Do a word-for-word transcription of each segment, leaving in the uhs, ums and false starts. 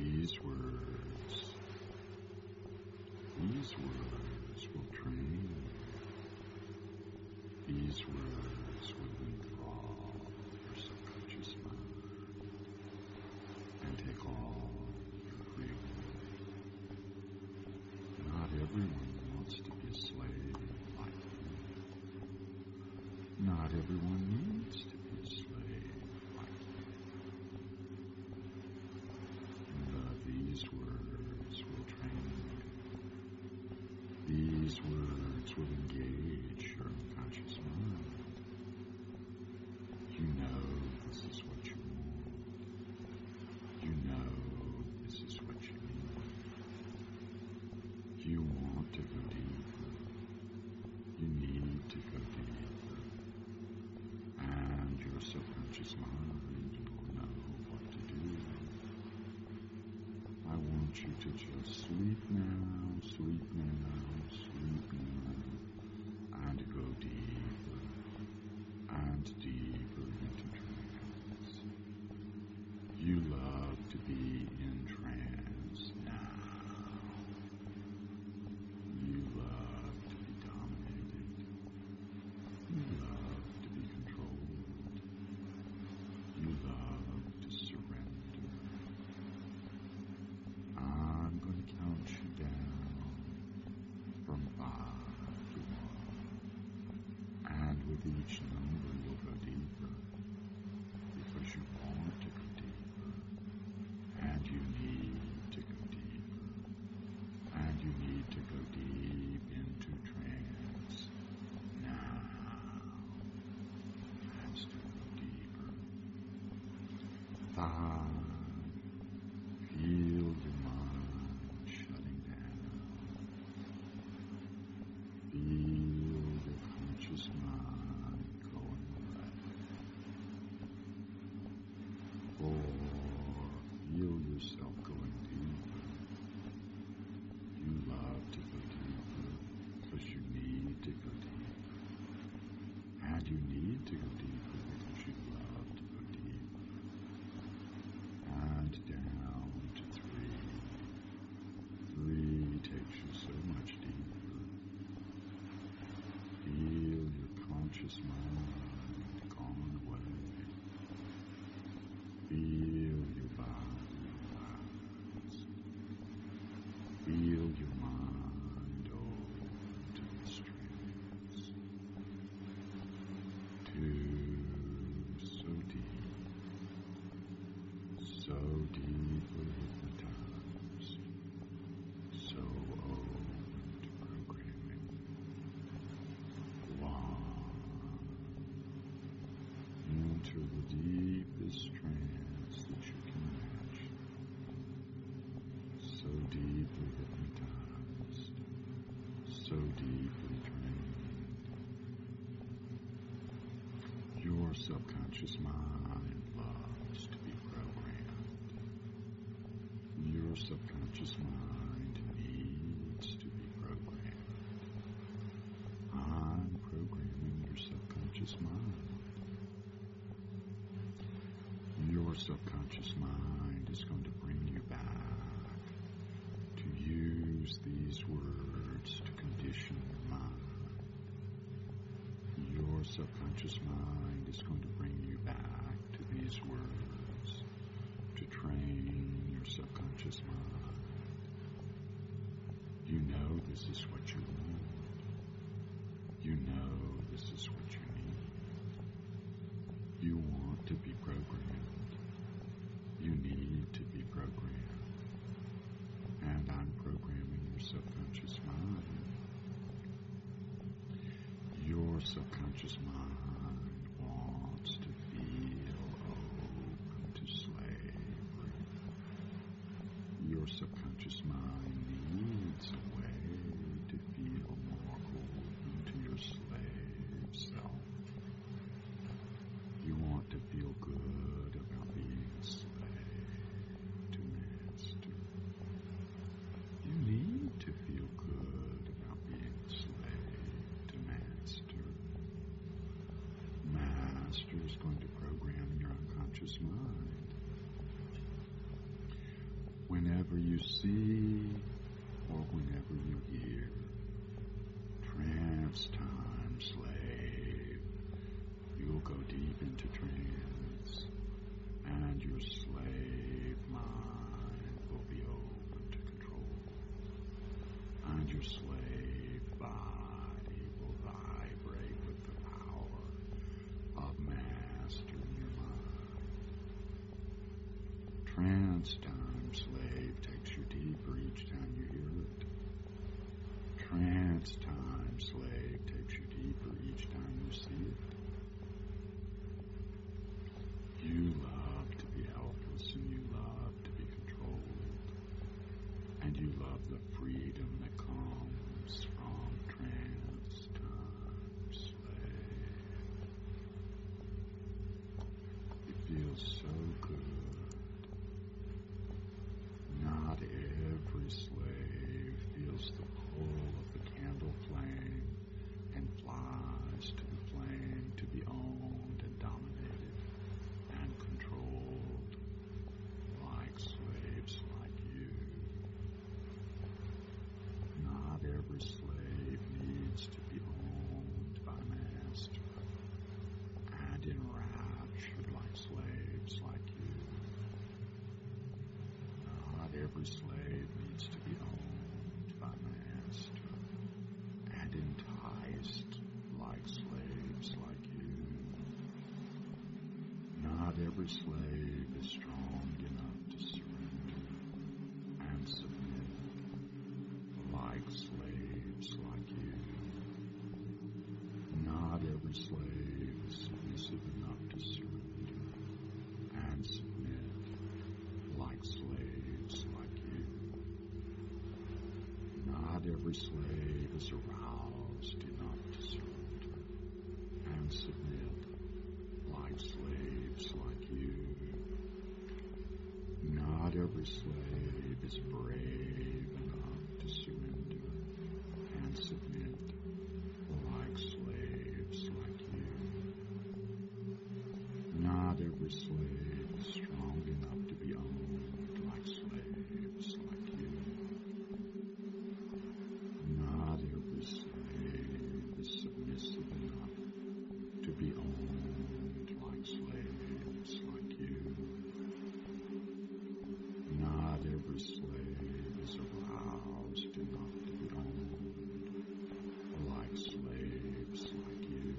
these words, these words will train you. These words will enthrall your subconscious mind and take all your freedom. Not everyone wants to be a slave like you. Not everyone needs to be a slave like you. But these words will train you. These words will engage your unconscious mind. You know this is what you want. You know this is what you need. You want to go deeper. You need to go deeper. And your subconscious mind will know what to do. I want you to just sleep now, sleep now, sleep now, and go deeper and deeper into trance. You love to be in trance now. You love to be dominated. You love to be controlled. You love to surrender. I'm going to count you down from five to one. And with each number you'll go deeper because you want to go deeper. And you need to go deeper. And you need to go deep into trance now. And still go deeper. Five. Feel your mind shutting down. Feel your conscious mind going away. Four. Feel yourself going deeper. You love to go deeper because you need to go deeper. And you need to go deeper because you love to go deeper. And down to three. Three takes you so much deeper. Feel your conscious mind gone away. Feel your body relax. Feel your mind open to this trance. Two, so deep, so deeply hypnotized, so open to programming. One, enter the deepest trance that you can imagine. So deeply hypnotized, so deeply trained. Your subconscious mind loves to be programmed. Your subconscious mind needs to be programmed. I'm programming your subconscious mind. Your subconscious mind is going to bring you back to use these words to condition your mind. Your subconscious mind is going to bring you back to these words to train your subconscious mind. You know this is what you want. You know this is what you need. You want to be programmed. You need to be programmed. And I'm programming your subconscious mind. Your subconscious mind wants to feel open to slavery. Your subconscious mind needs a way to feel more open to your slave self. You want to feel good about being a slave to master. You need to feel good about being a slave to master. Master is going to program your unconscious mind. When Whenever you see or whenever you hear trance time, slave, you'll go deep into trance, and your slave mind will be open to control, and your slave body will vibrate with the power of mastering your mind. Trance time, slave, takes you deeper each time you hear it. Trance time, slave, takes you deeper each time you see it. You love to be helpless, and you love to be controlled, and you love the freedom that comes from trance time, slave. It feels so good. Not every slave feels the pull of the candle flame and flies to the flame to be owned and dominated and controlled like slaves like you. Not every slave needs to be owned by master and enraptured like slaves like you. Not every slave needs to be owned by master and enticed like slaves like you. Not every slave is strong enough to surrender and submit like slaves like you. Not every slave is submissive enough to surrender and submit like slaves like you. Not every slave is aroused enough to surrender and submit like slaves like you. Not every slave is brave enough to surrender and submit like slaves like you. Not every slave is strong enough to be owned like slaves like you. Not every slave is submissive enough to be owned like slaves like you. Not every slave is aroused enough to be owned like slaves like you.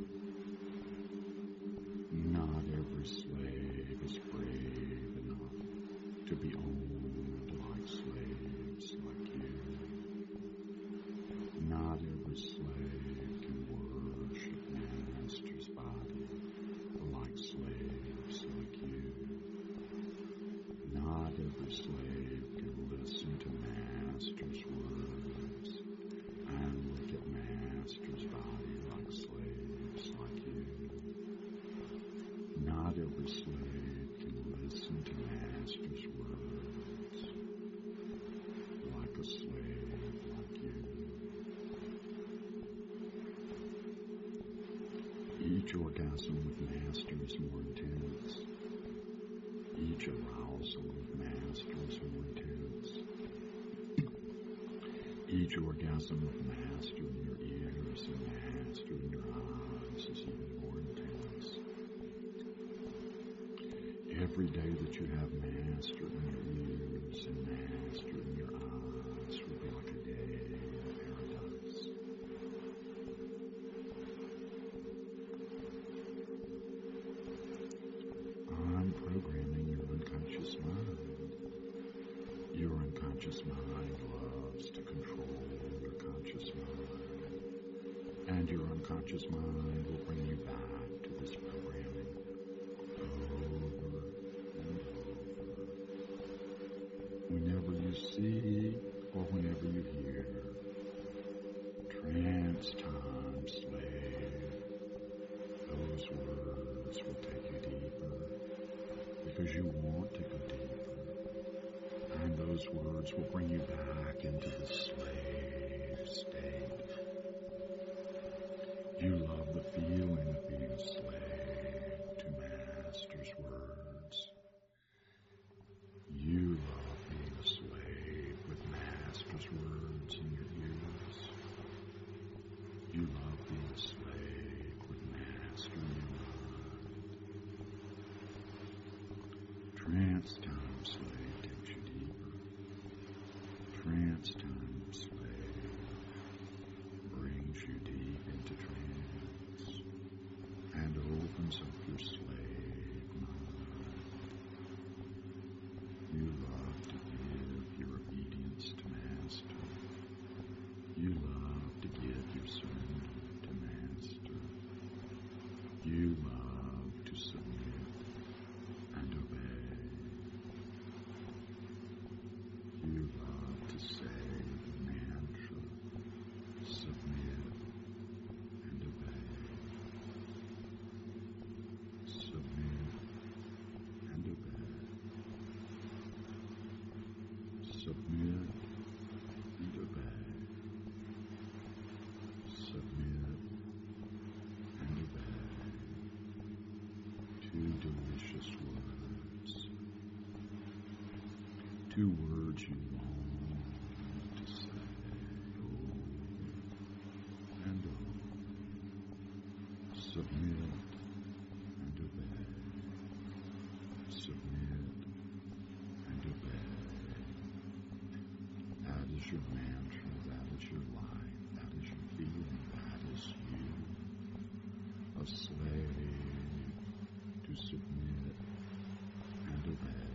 Not every slave is brave enough to be owned like slaves like you. Not every slave can worship master's body like slaves like you. Not every slave can listen to master's words and look at master's body like slaves like you. Not every slave can listen to master's words like a slave like you. Each orgasm with master is more intense. Each arousal with master is more intense. Each orgasm with master in your ears and master in your eyes is even more intense. Every day that you have master in your ears and master in your eyes will be like a day in paradise. I'm programming your unconscious mind. Your unconscious mind loves to control your conscious mind. And your unconscious mind will bring you back to this programming over and over. Whenever you see or whenever you hear trance time, slave, those words will take you deeper because you want to go deeper. And those words will bring you back into the slave state. You love the feeling of being a slave to master's words. You love being a Trance time slave takes you deeper. Trance time slave brings you deep into trance and opens up your slave mind. You love to give your obedience to Master. You love to give your surrender to Master. You love to submit and obey. You love to say the mantra, submit and obey. Submit and obey. Submit and obey. Submit and obey. Two delicious words. Two words you long to say over and over. Submit and obey. Submit and obey. That is your mantra. That is your life. That is your feeling. That is you. A slave to submit and obey.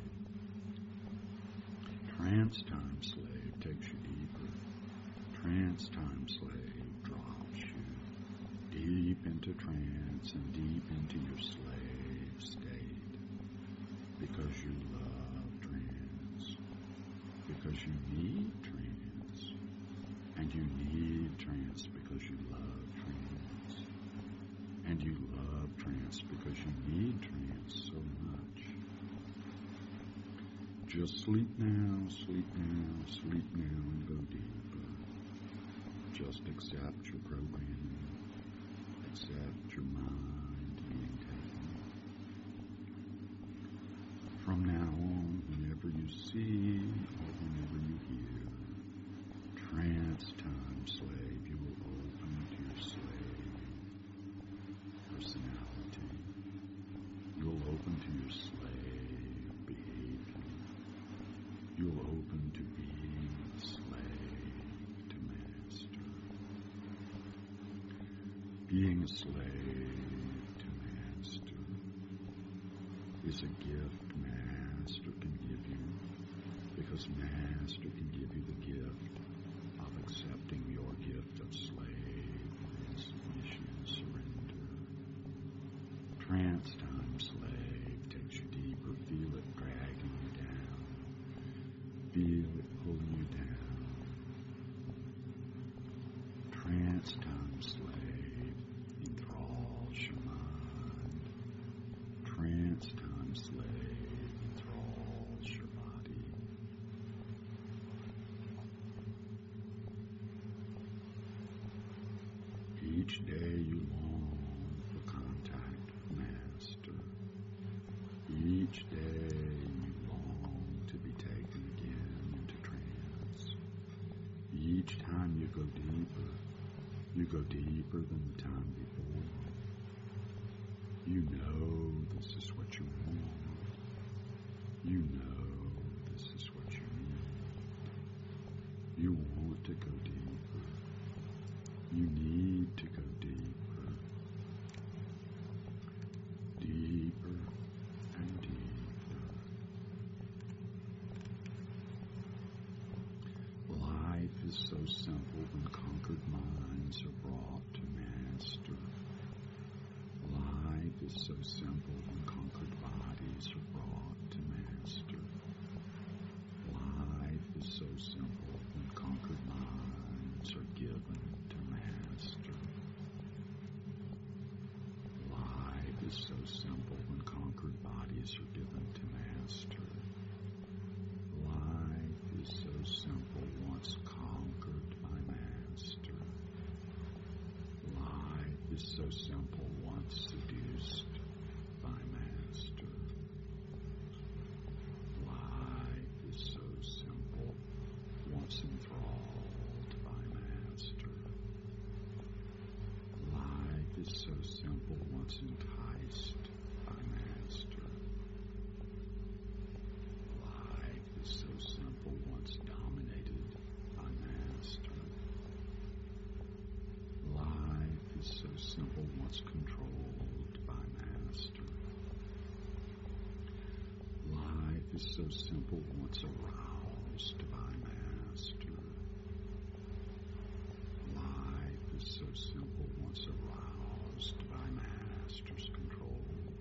Trance time slave takes you deeper. Trance time slave drops you deep into trance and deep into your slave state because you love trance, because you need trance, and you need trance because you love trance, and you love trance because you need trance so much. Just sleep now, sleep now, sleep now, and go deeper. Just accept your programming. Accept your mind being taken. From now on, whenever you see or whenever you hear trance time slave, you will open to your slave personality. You will open to your slave behavior. You will open to being a slave to Master. Being a slave to Master is a gift Master can give you, because Master can give you the gift of accepting your gift of slave, submission, surrender. Trance time slave takes you deeper. Feel it dragging you down. Feel it pulling you down. Trance time slave enthralls your mind. Trance time slave enthralls your body. Each day you long for contact with Master. Each day you long to be taken again into trance. Each time you go deeper, you go deeper than the time before. You know this is what you want. You know this is what you need. You want to go deeper. You need to go deeper. Deeper and deeper. Life is so simple when conquered minds are brought to Master. Life is so simple when conquered bodies are brought to Master. Life is so simple when conquered minds are given to Master. Life is so simple when conquered bodies are given to Master. Life is so simple once conquered by Master. Life is so simple once seduced by Master. is so simple once aroused by master. Life is so simple once aroused by master's control.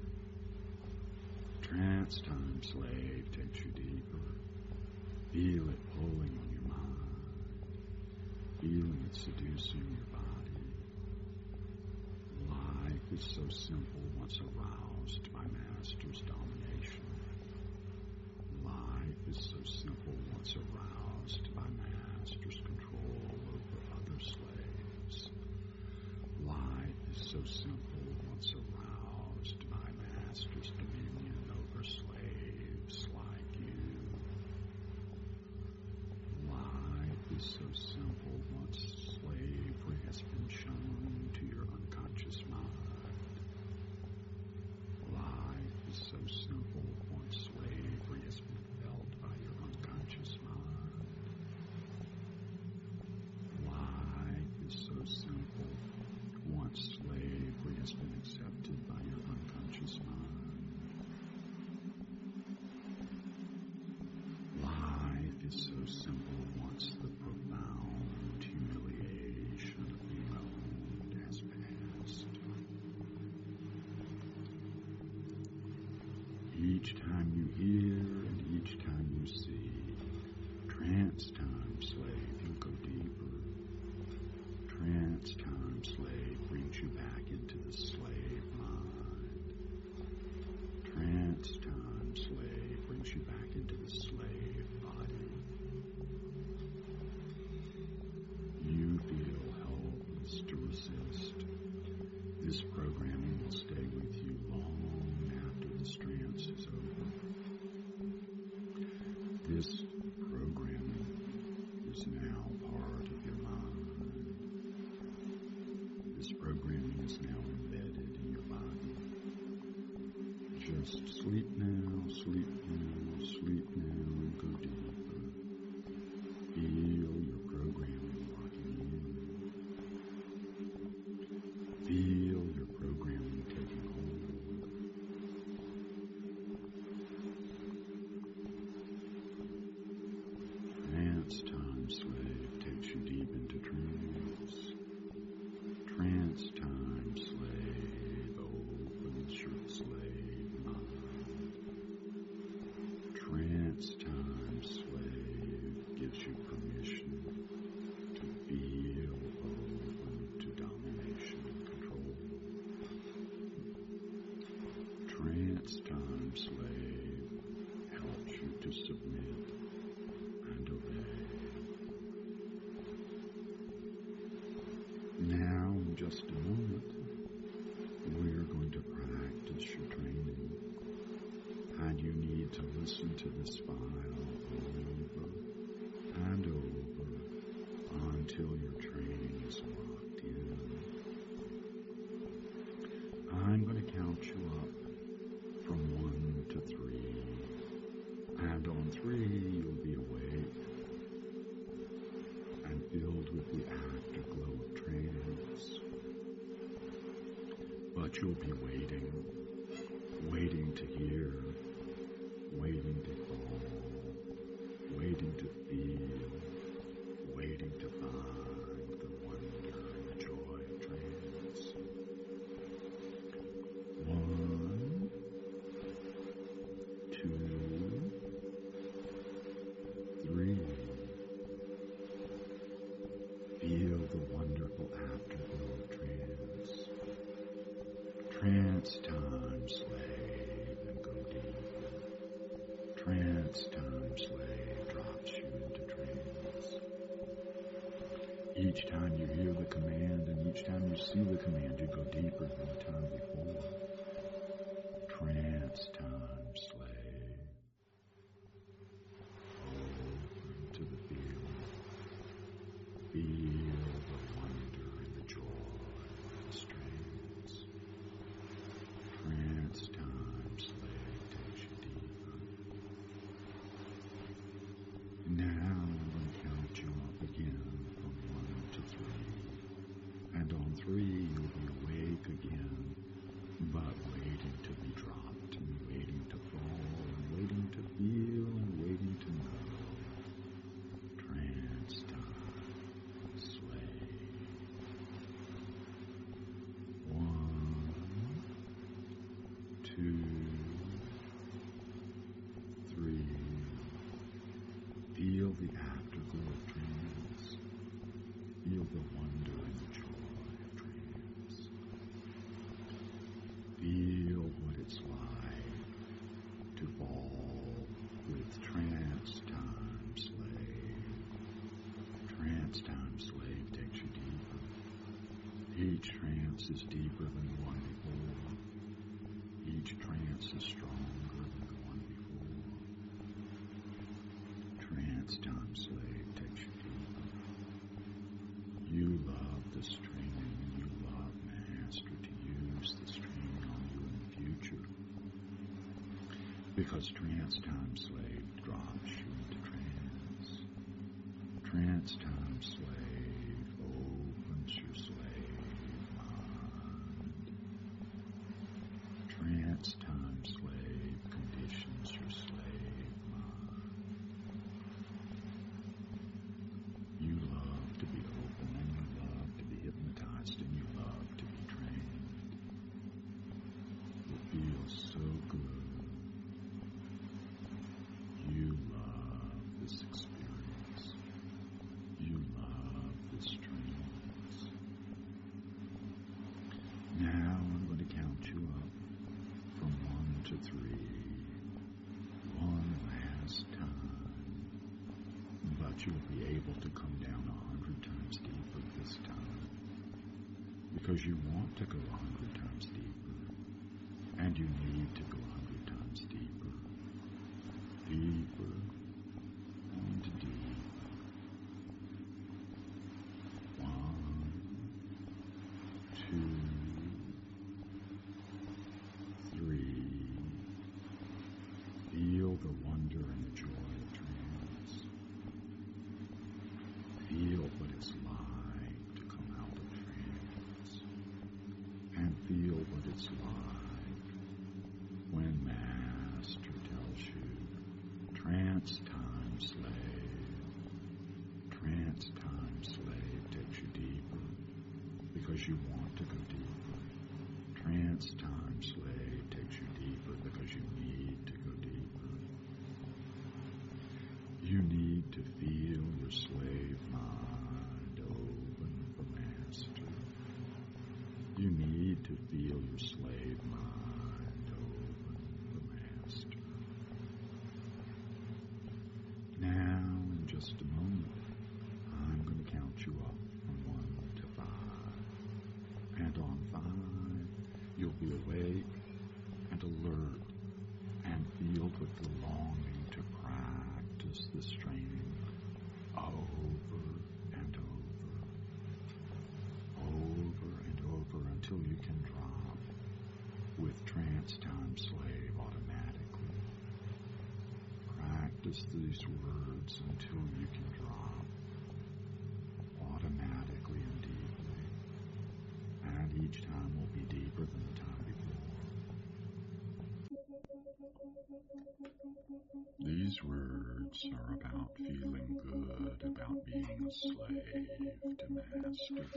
Trance time slave takes you deeper. Feel it pulling on your mind. Feeling it seducing your body. Life is so simple once aroused by master's domination. Life is so simple once aroused by master's control over other slaves. Life is so simple once aroused by master's dominion over slaves like you. Life is so simple once slavery has been shown to your unconscious mind. Life is so simple once slavery has been felt by your unconscious mind. Life is so simple once slavery has been accepted by your unconscious mind. Life is so simple once the profound humiliation of being owned has passed. Each time you hear and each time you see, trance time slave, you'll go deeper. Trance time slave brings you back into the slave mind. Trance time slave brings you back into the slave body. You feel helpless to resist. This programming will stay with you long after this trance is over. This programming is now part of your mind. This programming is now embedded in your body. Just sleep now, sleep now, sleep now, and go deeper. Feel your programming locking in. Feel your programming taking hold. Trance time slave takes you deep into trance. Trance time slave opens your slave mind. Trance time slave gives you permission to feel open to domination and control. Trance time slave helps you to submit and obey. Now, in just a moment, we are going to practice your training, and you need to listen to this file over and over until your training is locked in. I'm going to count you up from one to three, and on three you'll be awake and filled with the afterglow of trance. But you'll be waiting, waiting to hear, waiting to call, waiting to feel, waiting to find the wonder and the joy of trance. One, two, three. Feel the wonderful afterglow of trance. Trance time slave and go deeper. Trance time slave drops you into trance. Each time you hear the command and each time you see the command, you go deeper than the time before. Trance time slave. Open to the feeling. Feel the wonder and the joy of this trance. Trance time slave takes you deeper. Now I'm going to count you up again from one to three. And on three you'll be awake again, but waiting to be dropped and waiting to fall and waiting to feel the afterglow of trance. Feel the wonder and the joy of trance. Feel what it's like to fall with trance time slave. Trance time slave takes you deeper. Each trance is deeper than the one before. Each trance is stronger than the one before. Trance time slave takes you deeper. You love the string and you love Master to use the string on you in the future. Because trance time slave drops you into trance. Trance time slave opens your slave mind. Trance time slave conditions your slave mind. You love to be open and you love to be hypnotized and you love to be trained. It feels so good. You love this experience. You love this trance. Now I'm going to count you up from one to three. One last time. But you'll be able to come down a hundred times deeper this time. Because you want to go a hundred times deeper. And you need to go a hundred times deeper. Deeper and deeper. One, two, three. Feel the wonder and the joy of trance. Feel what it's like to come out of trance. And feel what it's like when Master tells you, trance time slave. Trance time slave takes you deeper because you want to go deeper. Trance time slave takes you deeper because you need to go deeper. You need to feel your slave mind open for Master. You need to feel your slave mind open for Master. Now, in just a moment, I'm going to count you up from one to five. And on five, you'll be awake and alert and filled with the longing to practice this training over and over, over and over until you can drop with trance time slave automatically. Practice these words until you can drop automatically and deeply. And each time will be deeper than the time before. These words are about feeling good about being a slave to Master.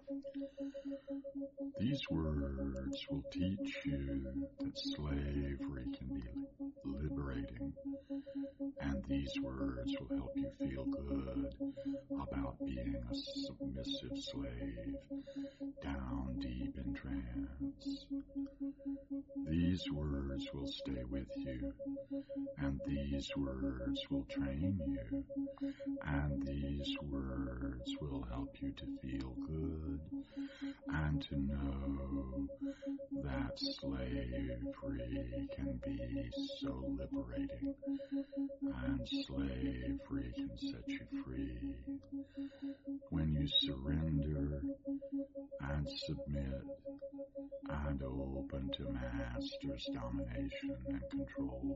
These words will teach you that slavery can be liberating, and these words will help you feel good about being a submissive slave down deep in trance. These words will stay with you, and these words will train you, and these words will help you to feel good and to know that slavery can be so liberating, and slavery can set you free. When you surrender and submit and open to Master's domination and control,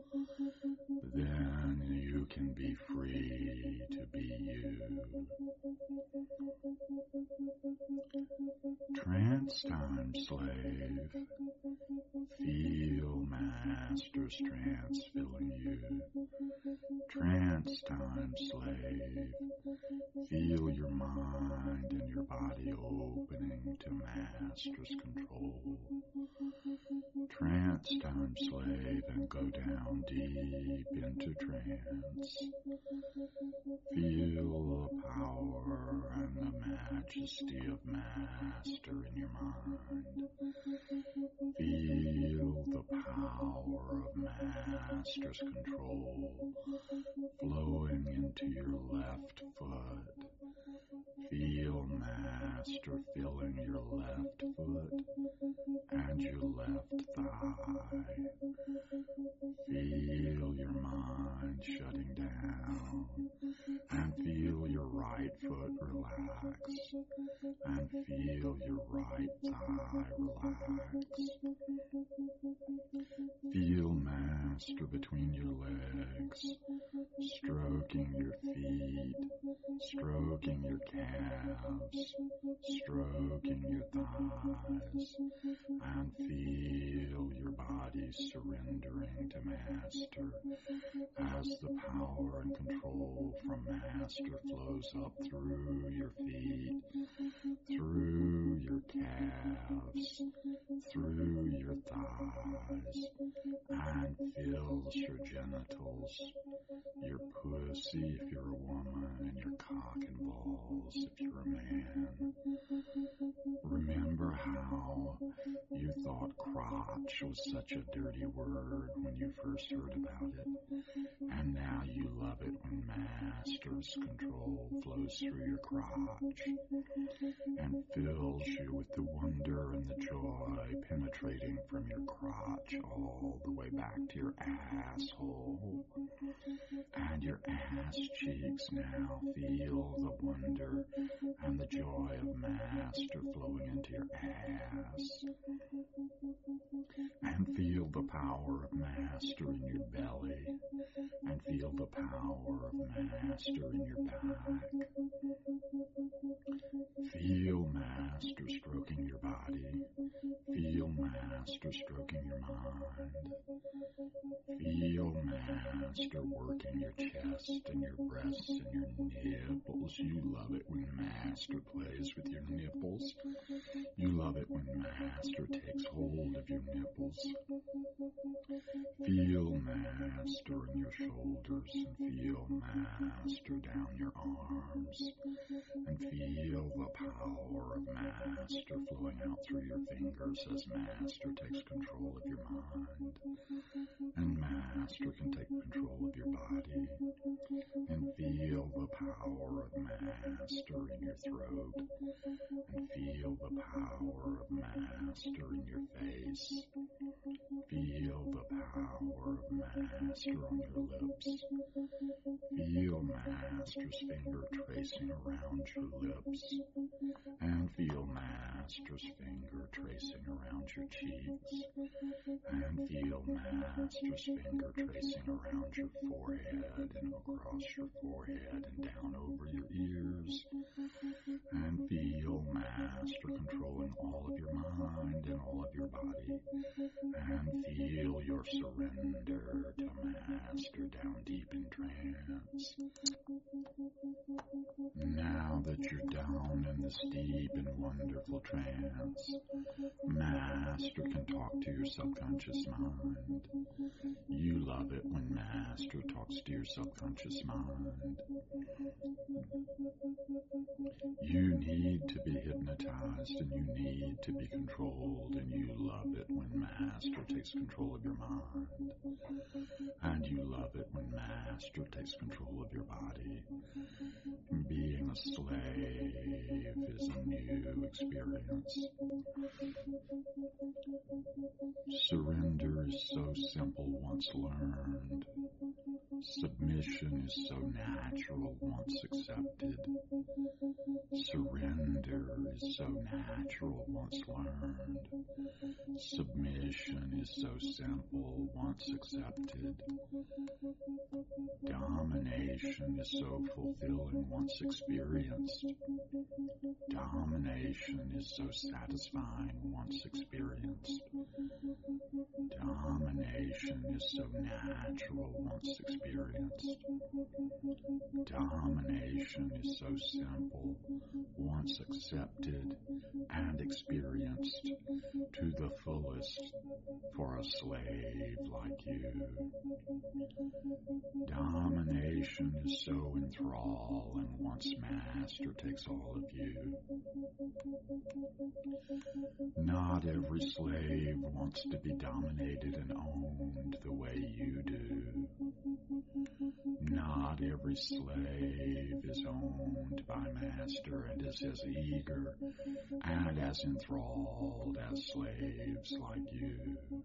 then you can be free to be you. Trance time slave. Feel Master's trance filling you. Trance time slave. Feel your mind and your body opening to Master's control. Trance time, slave, and go down deep into trance. Feel the power and the majesty of Master in your mind. Feel the power of Master's control flowing into your left foot. Feel Master filling your left foot and your left thigh. Feel your mind shutting down and feel your right foot relax and feel your right thigh relax. Feel Master between your legs, stroking your feet, stroking your calves, stroking your thighs, and feel your body surrendering to Master as the power and control from Master flows up through your feet, through your calves, through your thighs, and fills your genitals, your pussy if you're a woman, and your cock and balls if you're a man. Remember how you thought crotch was such a dirty word when you first heard about it, and now you love it when Master's control flows through your crotch and fills you with the wonder and the joy penetrating from your crotch all the way back to your asshole. And your ass cheeks now feel the wonder and the joy of Master flowing into your ass. And feel the power of Master in your belly. And feel the power of Master in your back. Feel Master stroking your body. Feel Master stroking your mind. Feel Master working your chest and your breasts and your nipples. You love it when Master plays with your nipples. You love it when Master takes hold of your nipples. Feel Master in your shoulders and feel Master down your arms. And feel the power of Master flowing out through your fingers as Master takes control of your mind. And Master can take control of your body. And feel the power of Master in your throat. And feel the power of Master in your face. Feel the power of Master on your lips. Feel Master's finger tracing around your lips. And feel Master's finger tracing around your cheeks. And feel Master's finger tracing around your forehead and across your forehead and down over your ears. And feel Master controlling all of your mind and all of your body. And feel your surrender to Master down deep in trance. Now that you're down in this deep and wonderful trance, Master can talk to your subconscious mind. You love it when Master talks to your subconscious mind. You need to be hypnotized and you need to be controlled, and you love it when Master takes control of your mind. And you love it when Master takes control of your body. Being a slave is a new experience. Surrender is so simple once learned. Submission is so natural once accepted. Surrender is so natural once learned. Submission is so simple once accepted. Domination is so fulfilling once experienced. Domination is so satisfying once experienced. Domination is so natural once experienced. experienced. Domination is so simple, once accepted and experienced to the fullest for a slave like you. Domination is so enthralling once master takes all of you. Not every slave wants to be dominated and owned the way you do. Not every slave is owned by master and is as eager and as enthralled as slaves like you.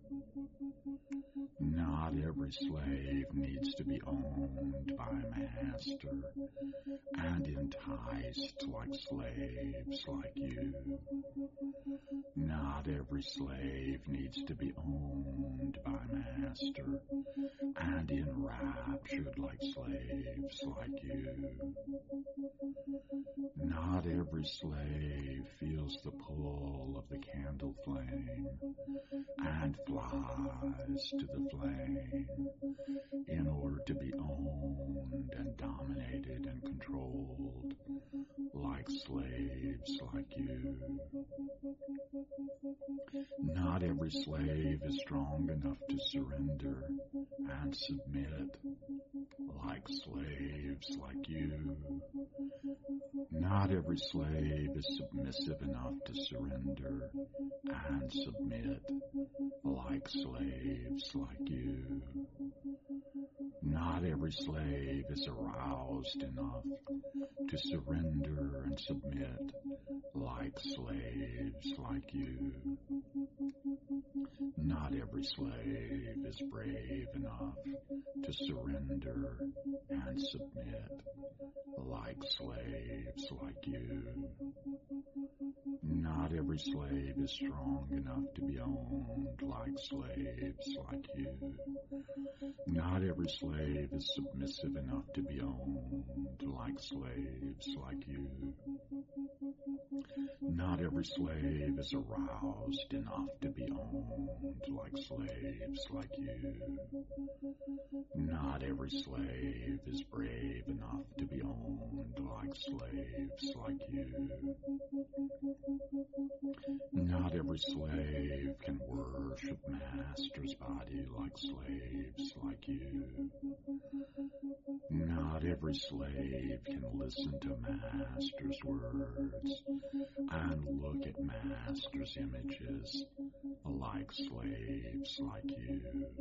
Not every slave needs to be owned by master and enticed like slaves like you. Not every slave needs to be owned by master and enraptured like slaves like you. Not every slave feels the pull of the candle flame and flies to the flame in order to be owned and dominated and controlled like slaves like you. Not every slave is strong enough to surrender and submit like slaves like you. Not every slave is submissive enough to surrender and submit like slaves like you. Not every slave is aroused enough to surrender and submit like slaves like you. Not every slave is brave enough to surrender and submit like slaves like you. Not every slave is strong enough to be owned like slaves like you. Not every slave is submissive enough to be owned like slaves like you. Not every slave is aroused enough to be owned like slaves like you. Not every slave is brave enough to be owned like slaves like you. Not every slave can worship master's body like slaves like you. Not every slave can listen to master's words and look at master's images like slaves like you.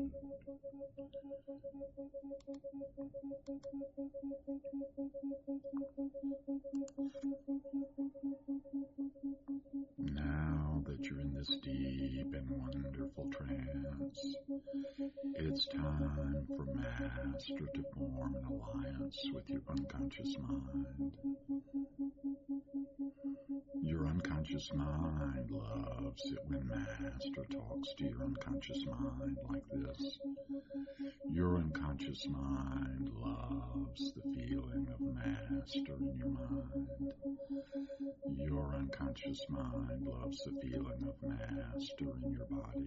Now that you're in this deep and wonderful trance, it's time for Master to form an alliance with your unconscious mind. Your unconscious mind loves it when Master talks to your unconscious mind like this. Your unconscious mind loves the feeling of Master in your mind. Your unconscious mind loves the feeling of Master in your body.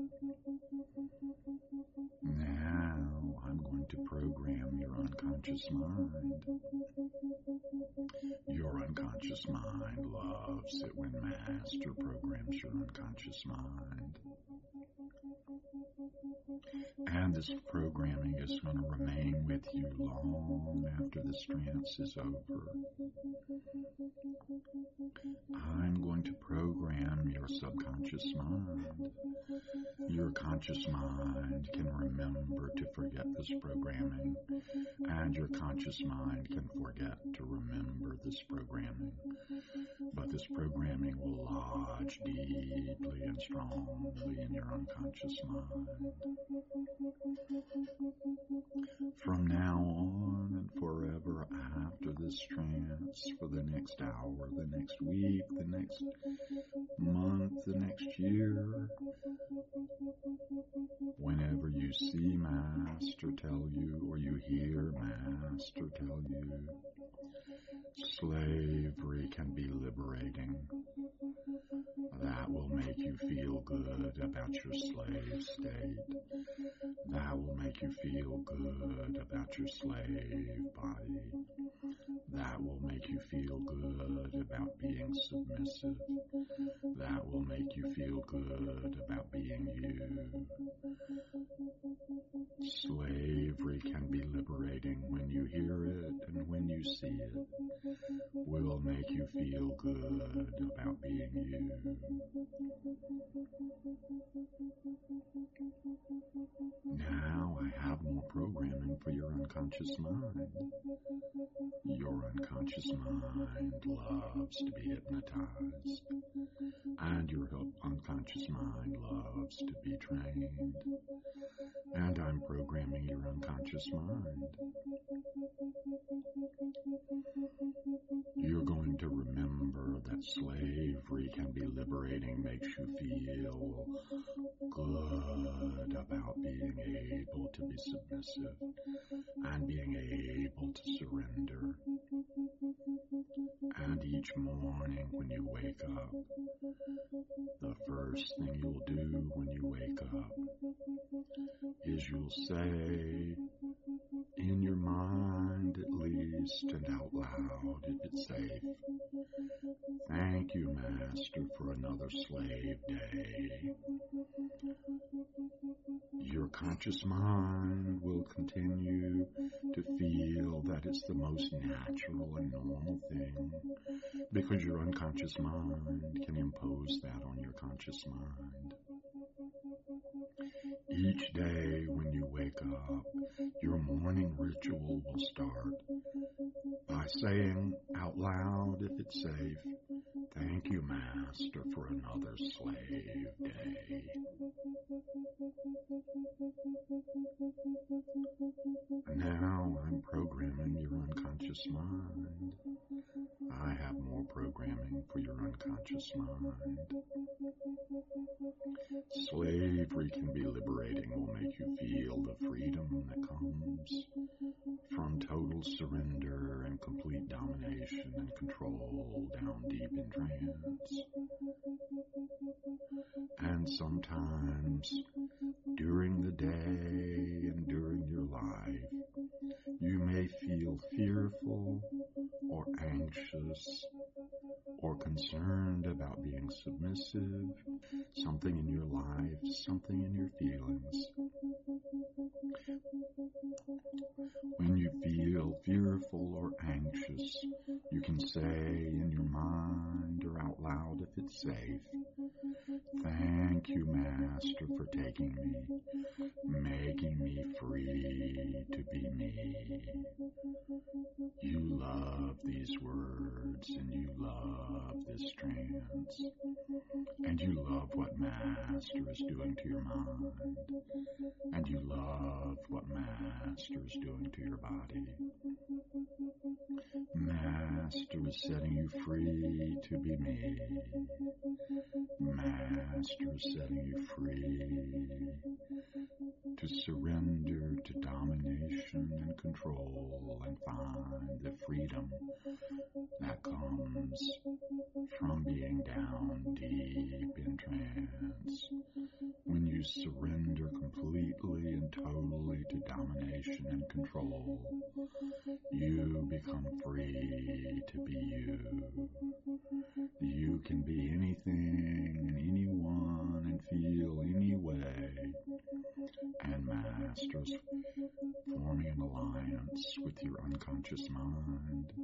Now I'm going to program your unconscious mind. Your unconscious mind loves it when Master programs your unconscious mind. And this programming is going to remain with you long after this trance is over. I'm going to program your subconscious mind. Your conscious mind can remember to forget this programming, and your conscious mind can forget to remember this programming. But this programming will lodge deeply and strongly in your unconscious mind. From now on and forever after this trance, for the next hour, the next week, the next month, the next year, whenever you see Master tell you or you hear Master tell you Slavery can be liberating. That will make you feel good about your slave state. That will make you feel good about your slave body. That will make you feel good about being submissive. That will make you feel good about being you. Slavery can be liberating. When you hear it and when you see it, will make you feel good about being you. Now I have more programming for your unconscious mind. Your unconscious mind loves to be hypnotized, and your unconscious mind loves to be trained. And I'm programming your unconscious mind. You're going to remember that slavery can be liberating, makes you feel good about being able to be submissive and being able to surrender. And each morning when you wake up, the first thing you'll do when you wake up is you'll say, in your mind at least and out loud if it's safe, thank you, Master, for another slave day. Your conscious mind will continue to feel that it's the most natural and normal thing, because your unconscious mind can impose that on your conscious mind. Each day when you wake up, your morning ritual will start by saying out loud, if it's safe, thank you, Master, for another slave day. Now I'm programming your unconscious mind. I have more programming for your unconscious mind. Slavery can be liberating, will make you feel the freedom that comes from total surrender and complete domination and control down deep in trance. And sometimes during the day and during your life, you may feel fearful or anxious or concerned about being submissive, something in your life, something in your feelings. When you feel fearful or anxious, you can say in your mind or out loud if it's safe, thank you, Master, for taking me, making me free to be me. You love these words and you love this trance, and you love what Master is doing to your mind, and you love what Master is doing to your body. Master is setting you free to be me. Master is setting you free to surrender to domination and control and find the freedom that comes from being down deep in trance. When you surrender completely and totally to domination and control, you become free to be you. You can be anything and anyone and feel any way. And Master's forming an alliance with your unconscious mind.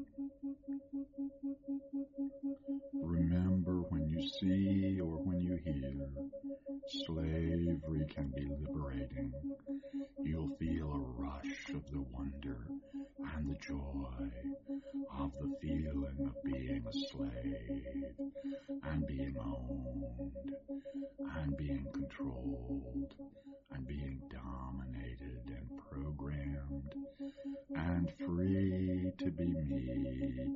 Remember, when you see or when you hear, slavery can be liberating. You'll feel a rush of the wonder and the joy of the feeling of being a slave and being owned and being controlled and being dominated and programmed and free to be me.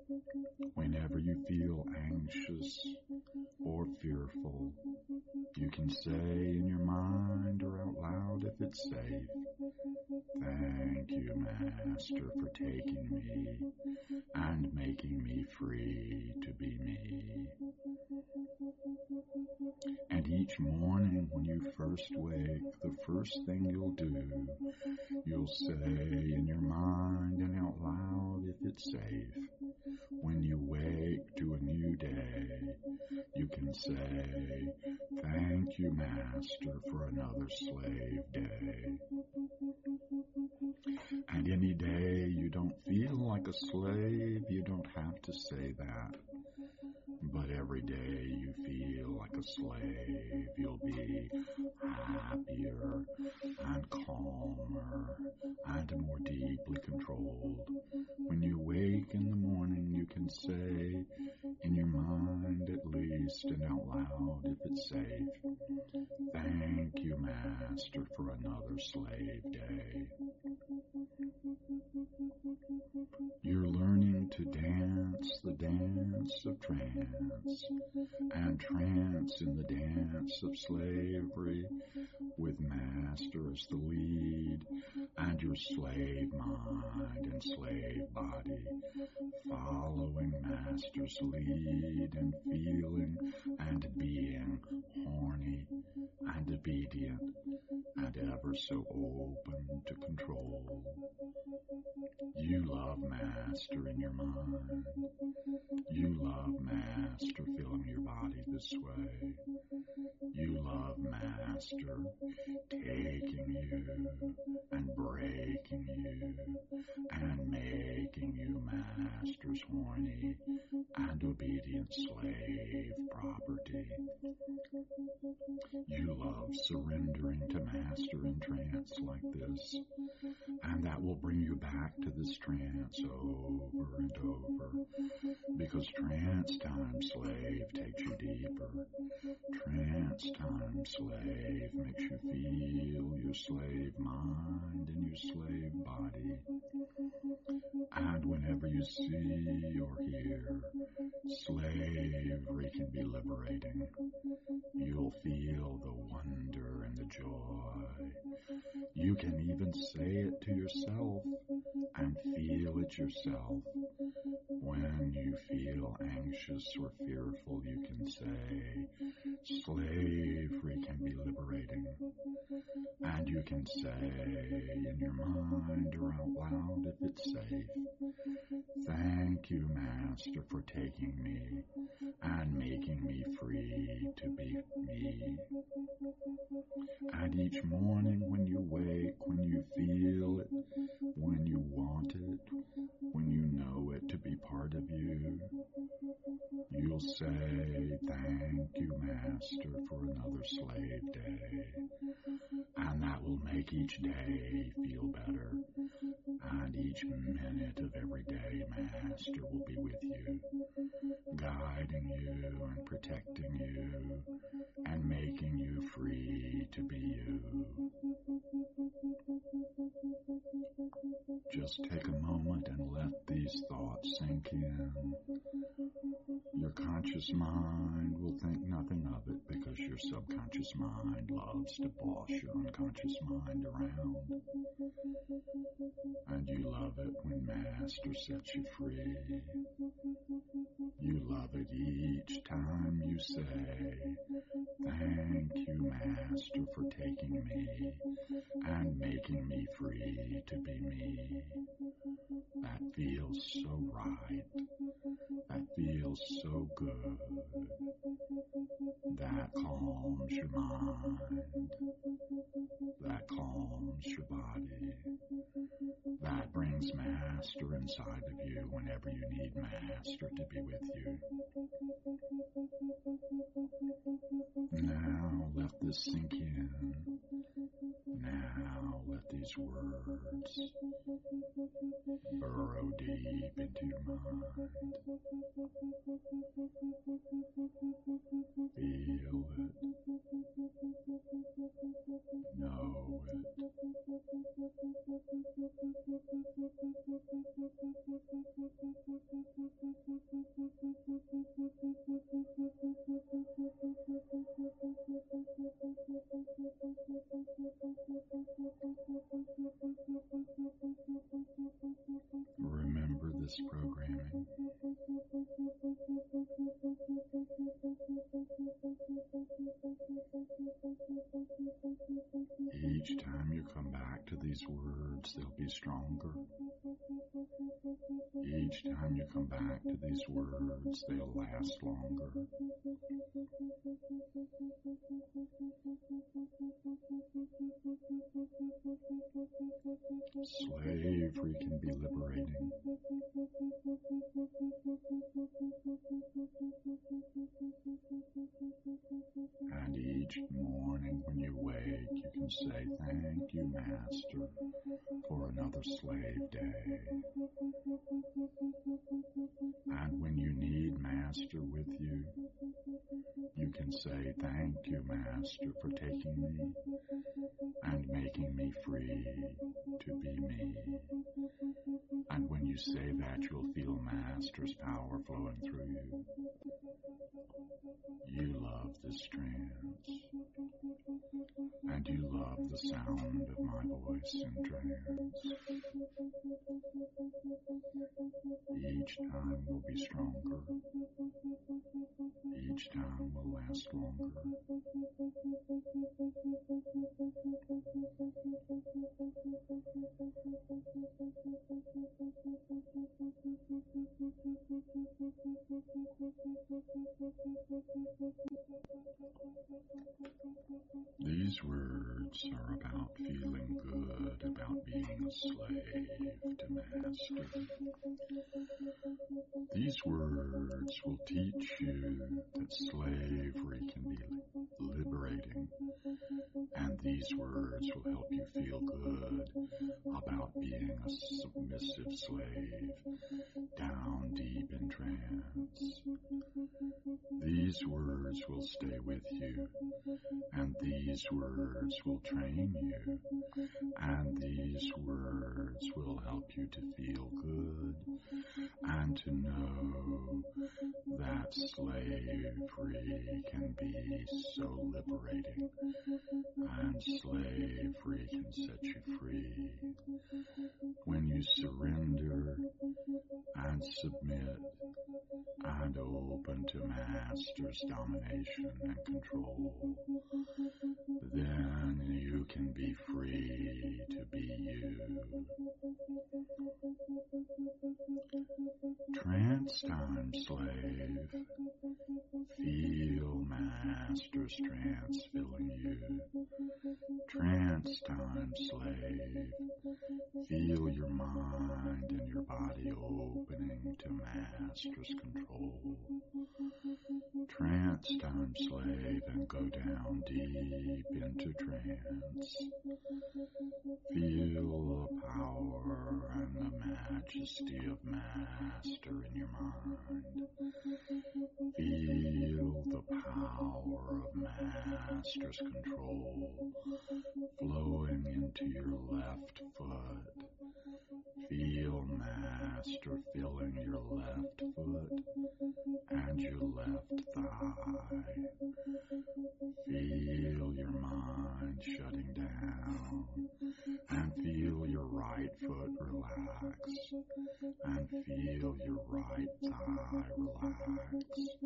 Whenever you feel anxious or fearful, you can say in your mind or out loud if it's safe, thank you, Master, for taking me and making me free to be me. And each morning when you first wake, the first thing you'll do, you'll say in your mind and out loud if it's safe. When you wake to a new day, you can say, thank you, Master, for another slave day. And any day you don't feel like a slave, you don't have to say that. But every day you feel like a slave, you'll be happier and calmer and more deeply controlled. When you wake in the morning, you can say, in your mind at least and out loud if it's safe, thank you, Master, for another slave day. You're learning to dance the dance of trance, and trance in the dance of slavery, with Master as the lead, and your slave mind and slave body, following Master's lead and feeling and being horny and obedient and ever so open to control. You love Master in your mind. You love Master filling your body this way. You love Master taking you and breaking you and making you Master's horny and obedient slave property. You love surrendering to Master in trance like this, and that will bring you back to this trance over and over, because trance time slave takes you deeper. Trance time slave makes you feel your slave mind and your slave body. And whenever you see or hear slavery can be liberating, you'll feel the wonder and the joy. You can even say it to yourself and feel it yourself. When you feel anxious or fearful, you can say, slavery can be liberating. And you can say in your mind or out loud if it's safe, thank you, Master, for taking me and making me free to be me. And each morning when you wake, when you feel it, when you want it, when you know it to be part of you, you'll say, thank you, Master, for another slave day. And that will make each day feel better. And each minute of every day, Master will be with you, guiding you and protecting you and making you free to be you. Just take a moment and let these thoughts sink in. Your conscious mind will think nothing of it because your subconscious mind loves to boss your unconscious mind around. And you love it when Master sets you free. You love it each time you say, thank you, Master, for taking me and making me free to be me. That feels so right. That feels so good. That calms your mind. That calms your body. That brings Master inside of you whenever you need Master to be with you. Now let this sink in. Now let these words burrow deep into your mind. Feel it. Know it. these words, they'll be stronger. Each time you come back to these words, they'll last longer. Slavery can be liberating. And each morning when you wake, you can say, thank you, Master, for another slave day. And when you need Master with you, you can say, thank you, Master, for taking me and making me free to be me. And when you say that, you'll feel Master's power flowing through you. You love this trance, and you love the sound of my voice in trance. Each time will be stronger. Each time will last longer. These words are about feeling good, about being a slave to Master. These words will teach you that slavery can be liberating, and these words will help you feel good about being a submissive slave down deep in trance. These words will stay with you, and these words will train you, and these words will help you to feel good and to know that slavery can be so liberating, and slavery can set you free. When you surrender and submit and open to Master's domination and control, then you can be free to be you. Trance time, slave. Feel Master's trance filling you. Trance time, slave. Feel your mind and your body opening to Master's control. Trance time, slave, and go down deep into trance. Feel the power and the majesty of Master in your mind. Feel the power of Master's control flowing into your left foot. Feel Master filling your left foot and your left thigh. Feel your mind shutting down, and feel your right foot relax, and feel your right thigh relax.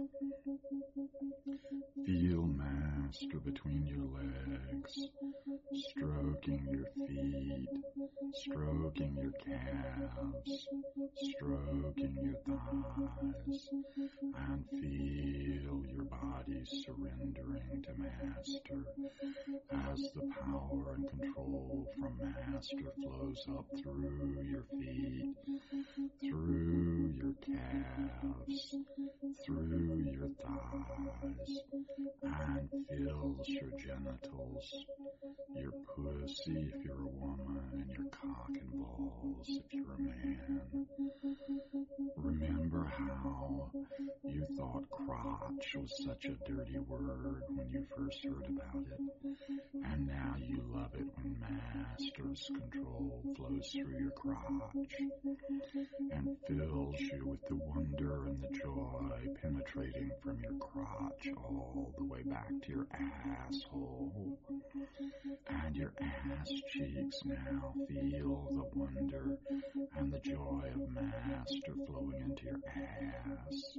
Feel Master between your legs, stroking your feet, stroking your calves, stroking your thighs, and feel your body surrendering to Master as the power and control from Master flows up through your feet, through your calves, through your thighs, and fills your genitals, your pussy if you're a woman, and your cock and balls if you're a man. Remember how you thought crotch was such a dirty word when you first heard about it, and now you love it when Master's control flows through your crotch and fills you with the wonder and the joy penetrating from your crotch all the way back to your asshole. And your ass cheeks now feel the wonder and the joy of Master flowing into your ass.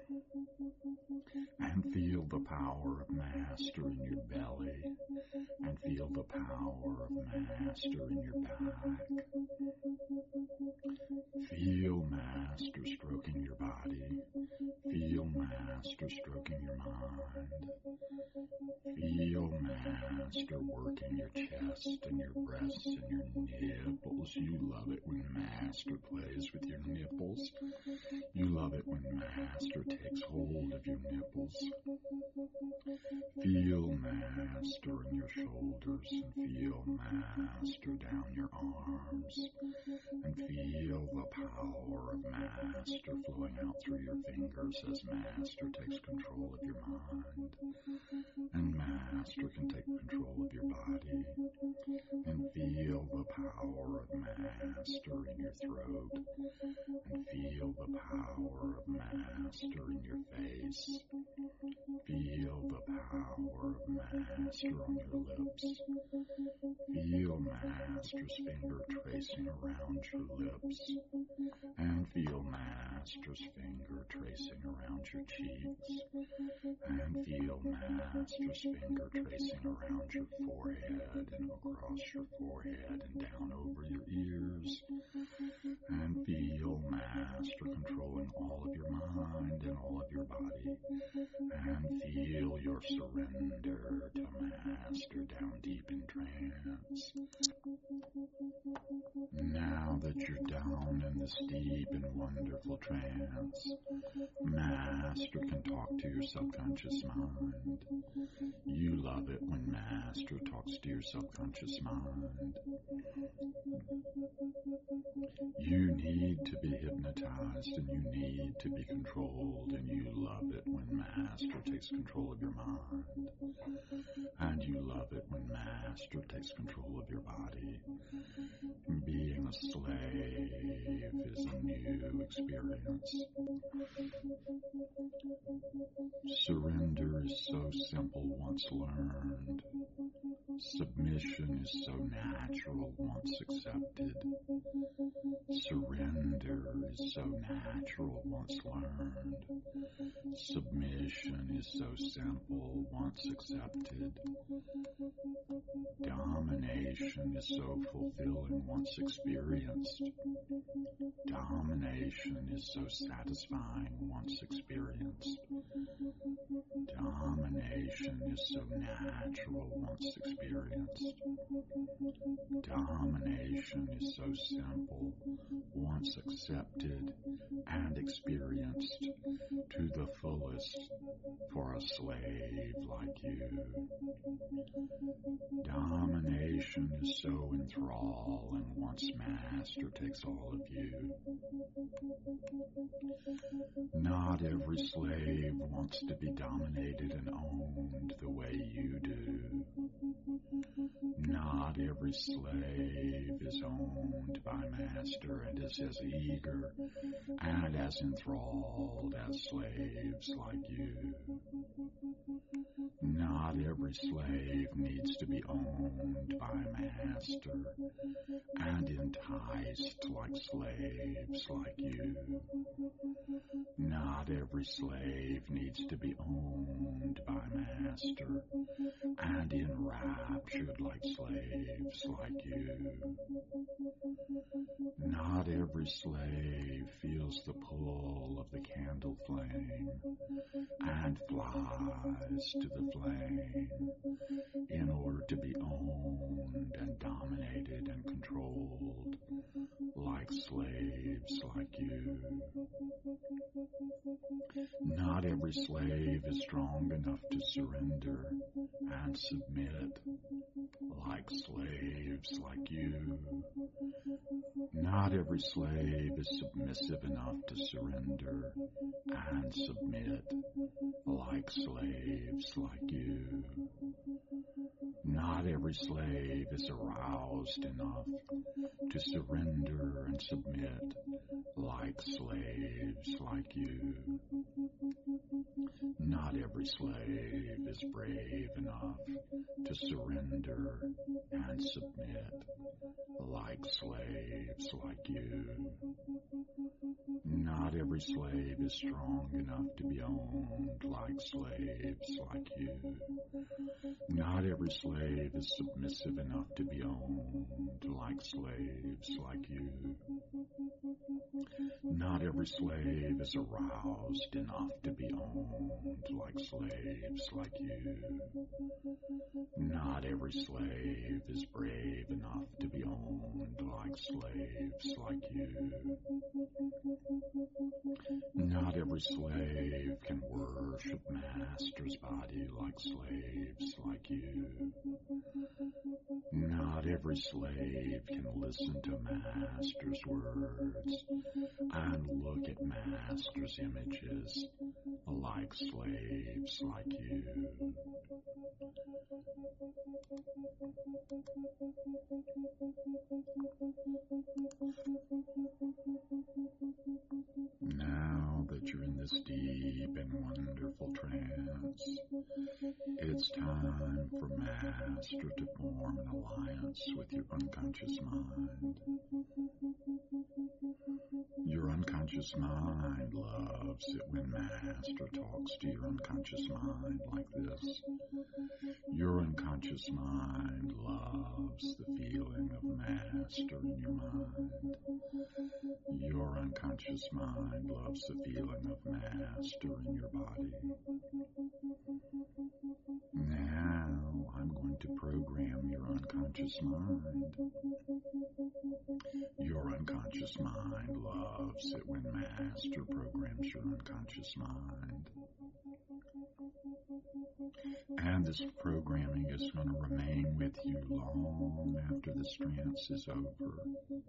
And feel the power of Master in your belly. And feel the power of Master in your back. Feel Master stroking your body. Feel Master stroking your mind. Feel Master working your chest and your breasts and your nipples. You love it when Master plays with your nipples. You love it when Master takes hold of your nipples. Feel Master in your shoulders and feel Master down your arms. And feel the power of Master flowing out through your fingers as Master takes control of your mind. And Master can take control of your body. And feel the power of Master in your throat. And feel the power of Master in your face. Feel the power of Master on your lips. Feel Master's finger tracing around your lips. And feel Master's finger tracing around your cheeks. And feel Master's finger tracing around your forehead and across your forehead and down over your ears. And feel Master controlling all of your mind and all of your body. And feel your surrender to Master down deep in trance. Now that you're down in this deep and wonderful trance, Master can talk to your subconscious mind. You love it when Master talks to your subconscious mind. You need to be hypnotized and you need to be controlled, and you love it when Master takes control of your mind. And you love it when Master takes control of your body. Being a slave is a new experience. Surrender is so simple once learned. Submission is so natural once accepted. Surrender is so natural once learned. Submission is so simple once accepted. Domination is so fulfilling once experienced. Domination is so satisfying once experienced. Domination is so natural once experienced. Domination is so simple once accepted and experienced to the fullest for a slave like you. Domination is so enthralling once Master takes all of you. Not every slave wants to be dominated and owned the way you do. Not every slave is owned by Master and is as eager and as enthralled as slaves like you. Not every slave needs to be owned by Master and enticed like slaves like you. Not every slave needs to be owned by Master and enraptured like slaves like you. Not every slave feels the pull of the candle flame and flies to the flame in order to be owned and dominated and controlled like slaves like you. Not every slave is strong enough to surrender and submit like slaves like you. Not every slave is submissive enough to surrender and submit like slaves like you. Not every slave is aroused enough to surrender and submit like slaves like you. Not Not every slave is brave enough to surrender and submit like slaves like you. Not every slave is strong enough to be owned like slaves like you. Not every slave is submissive enough to be owned like slaves like you. Not every slave is aroused enough to be owned like slaves like you. Not every slave is brave enough to be owned like slaves like you. Not every slave can worship master's body like slaves like you. Not every slave can listen to master's words and look at master's images like slaves like you. Now that you're in this deep and wonderful trance, it's time for Master to form an alliance with your unconscious mind. Your unconscious mind loves it when Master talks to your unconscious mind like this. Your unconscious mind loves the feeling of Master in your mind. Your unconscious mind loves the feeling of Master in your body. Now I'm going to program your unconscious mind. Your unconscious mind loves it when Master programs your unconscious mind. And this programming is going to remain with you long after this trance is over.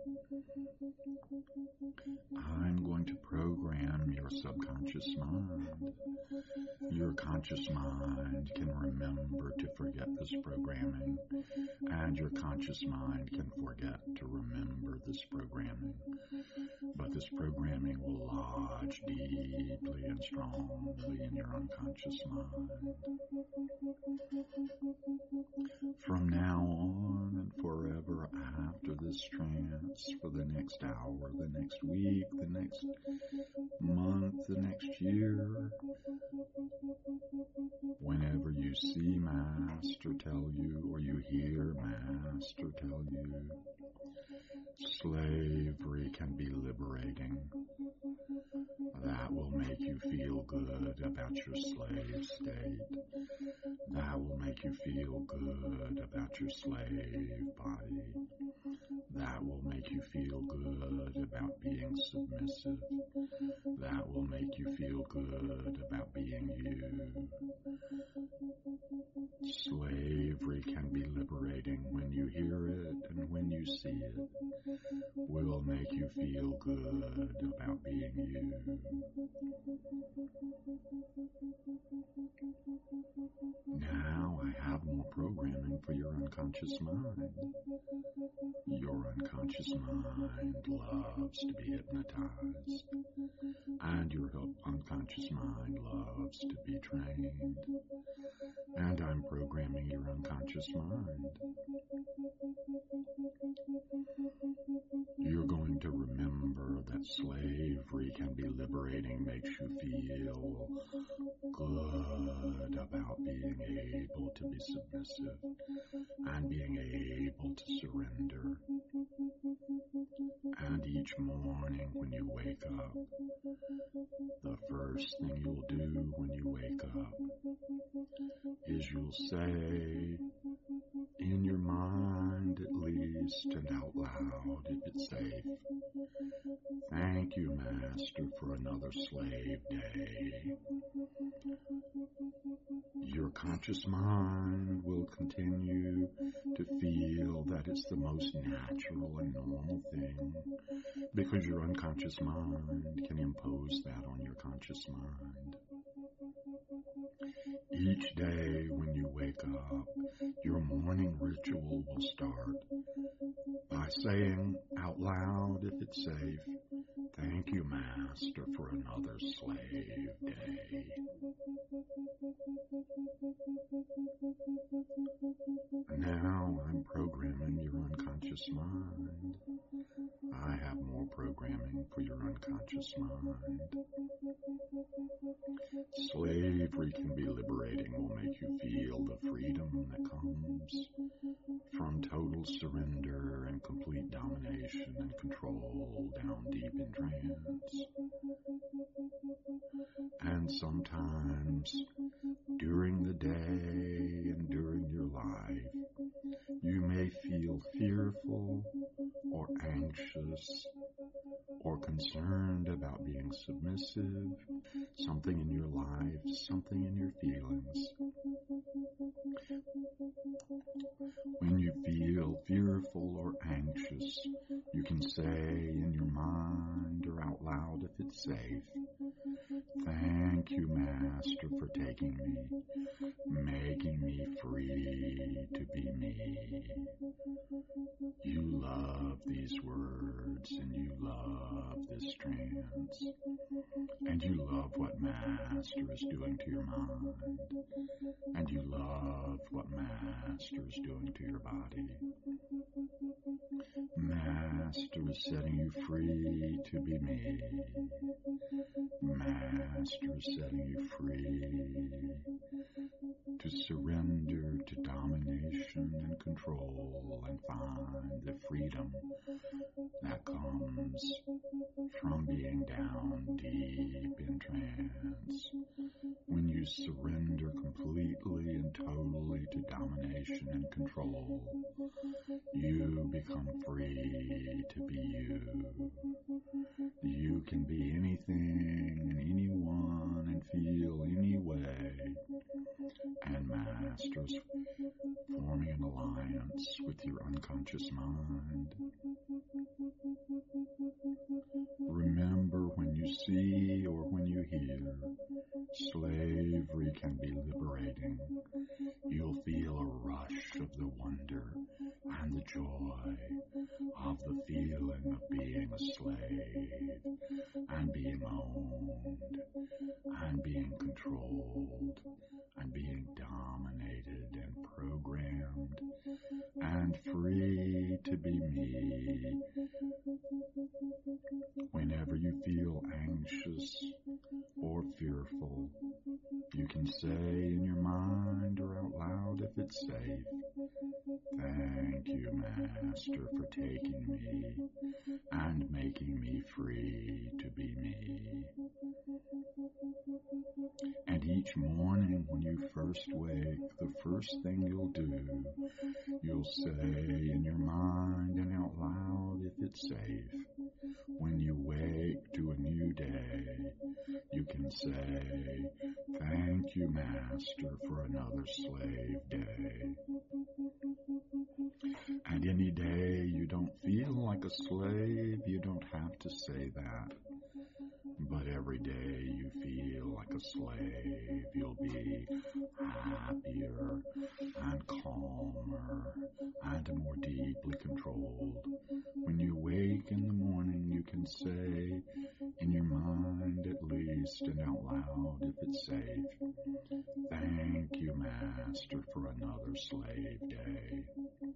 I'm going to program your subconscious mind. Your conscious mind can remember to forget this programming, and your conscious mind can forget to remember this programming. But this programming will lodge deeply and strongly in your unconscious mind. From now on and forever after this trance, for the next hour, the next week, the next month, the next year, whenever you see Master tell you or you hear Master tell you, slavery can be liberating. That will make you feel good about your slave state. That will make you feel good about your slave body. That will make you feel good about being submissive. That will make you feel good about being you. Slavery can be liberating when you hear it and when you see it. Will make you feel good about being you. Now I have more programming for your unconscious mind. Your unconscious mind loves to be hypnotized, and your unconscious mind loves to be trained. And I'm programming your unconscious mind. You're going to remember that slavery can be liberating, makes you feel good about being able to be submissive and being able to surrender. And each morning when you wake up, the first thing you'll do when you wake up is you'll say, in your mind at least and out loud if it's safe, thank you, Master, for another slave day. Your conscious mind will continue to feel that it's the most natural and normal thing because your unconscious mind can impose that on your conscious mind. Each day when you wake up, your morning ritual will start by saying out loud, if it's safe, Thank you, Master, for another slave day. Now I'm programming your unconscious mind. I have more programming for your unconscious mind. Slavery can be liberating, will make you feel the freedom that comes from total surrender and complete domination and control down deep in trance. And sometimes during the day and during your life, you may feel fearful or anxious or concerned about being submissive, something in your life, something in your feelings. When you feel fearful or anxious, you can say in your mind or out loud if it's safe, "Thank you, Master, for taking me, making me free to be me." You love these words and you love this trance, and you love what Master is doing to your mind, and you love what Master is doing to your body. Master is setting you free to be me. Master is setting you free to surrender to domination and control and find the freedom that comes from being down deep in trance. When you surrender completely and totally to domination and control, you become free to be you. You can be anything and anyone and feel any way. And Master's forming an alliance with your unconscious mind. Remember, when you see or when you hear, slavery can be liberating. You'll feel a rush of the wonder and the joy of the feeling of being a slave and being owned and being controlled and being dominated and programmed and free to be me. Whenever you feel anxious or fearful, you can say in your mind or out loud if it's safe, "Thank you, Master, for taking me and making me free to be me." And each morning when you first wake, the first thing you'll do, you'll say in your mind and out loud if it's safe. When you wake to a new day, you can say, "Thank you, Master, for another slave day." And any day you don't feel like a slave, you don't have to say that. But every day you feel like a slave, you'll be happier and calmer and more deeply controlled. When you wake in the morning, you can say in your mind at least and out loud if it's safe, "Thank you, Master, for another slave day."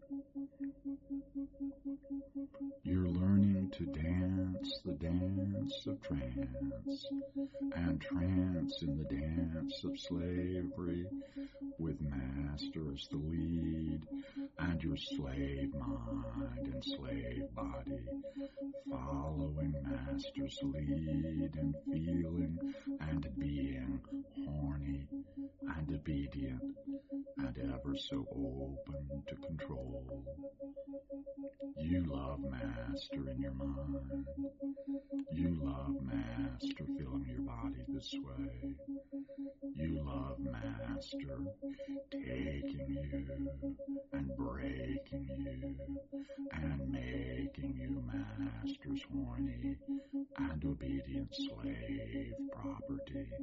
You're learning to dance the dance of trance, and trance in the dance of slavery, with Master as the lead, and your slave mind and slave body, following Master's lead and feeling and being horny and obedient and ever so open to control. You love Master in your mind. You love Master filling your body this way. You love Master taking you and breaking you and making you Master's horny and obedient slave property.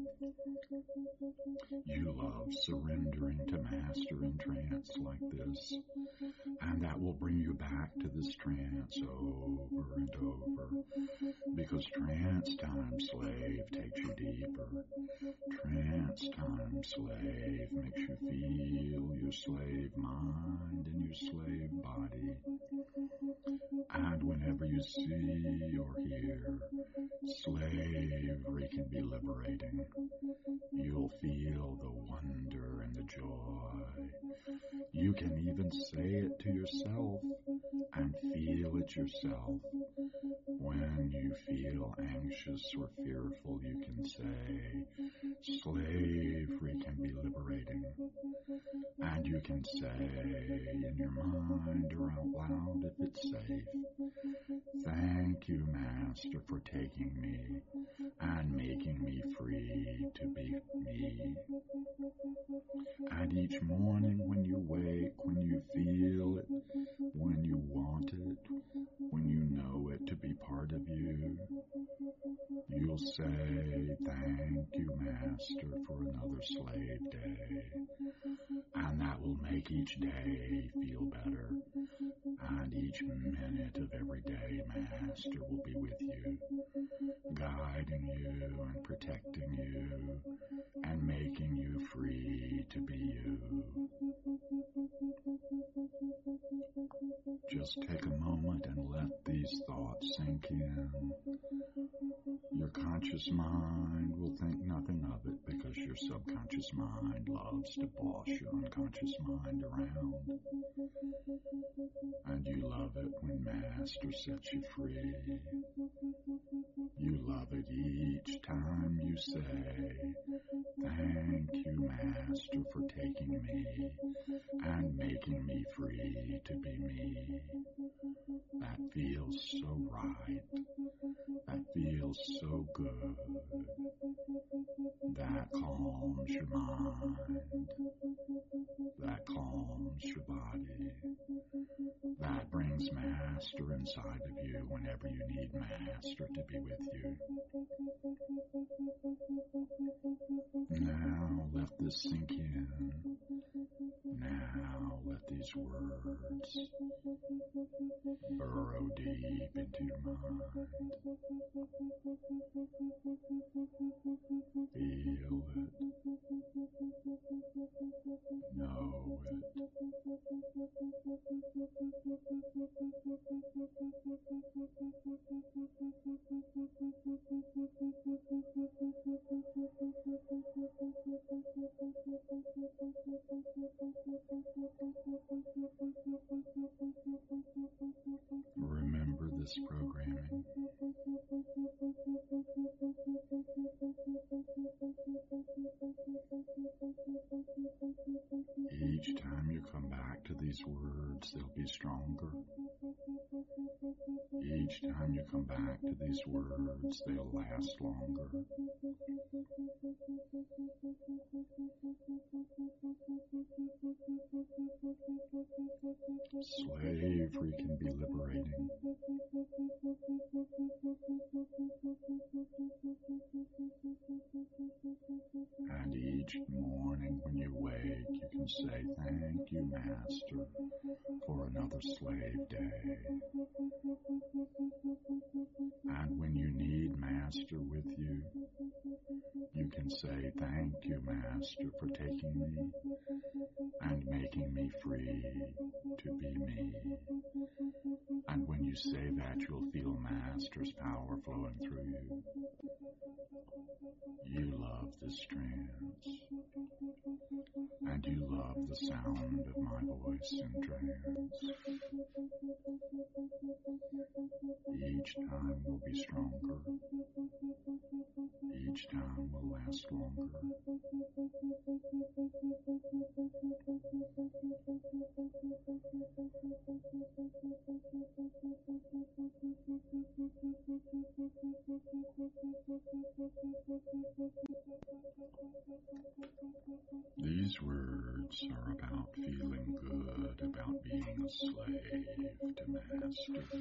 You love surrendering to Master in trance like this, and that will bring you back to this trance over and over, because Because trance time, slave, takes you deeper. Trance time, slave, makes you feel your slave mind and your slave body. And whenever you see or hear slavery can be liberating, you'll feel the wonder and the joy. You can even say it to yourself and feel it yourself. When you feel anxious or fearful, you can say, slavery can be liberating. And you can say in your mind or out loud if it's safe, thank you, Master, for taking me and making me free to be me. And each morning when you wake, when you feel it, when you want it, when you know it to be part of you, you'll say, thank you, Master, for another slave day. And that will make each day feel better. And each minute of every day, Master will be with you, guiding you and protecting you and making you free to be you. Just take a moment and let these thoughts sink in. Your conscious mind will think nothing of it because your subconscious mind loves to boss your unconscious mind around. And you love it when Master sets you free. You love it each time you say, thank you, Master, for taking me and making me free to be me. That feels so right. That feels so good. That calms your mind. That calms your body. That brings Master inside of you whenever you need Master to be with you. Now let this sink in. Now let these words burrow deep into your mind. Feel it. Know it. Remember this programming. Each time you come back to these words, they'll be stronger. Each time you come back to these words, they'll last longer. Slavery can be liberating. And each morning when you wake, you can say, thank you, Master, for another slave day. And when you need Master with you, you can say, thank you, Master, for taking me and making me free to be me. And when you say that, you'll feel Master's power flowing through you. You love this trance, and you love the sound of my voice in trance. Each time will be stronger. Each time will last longer. These words are about feeling good, about being a slave to Master.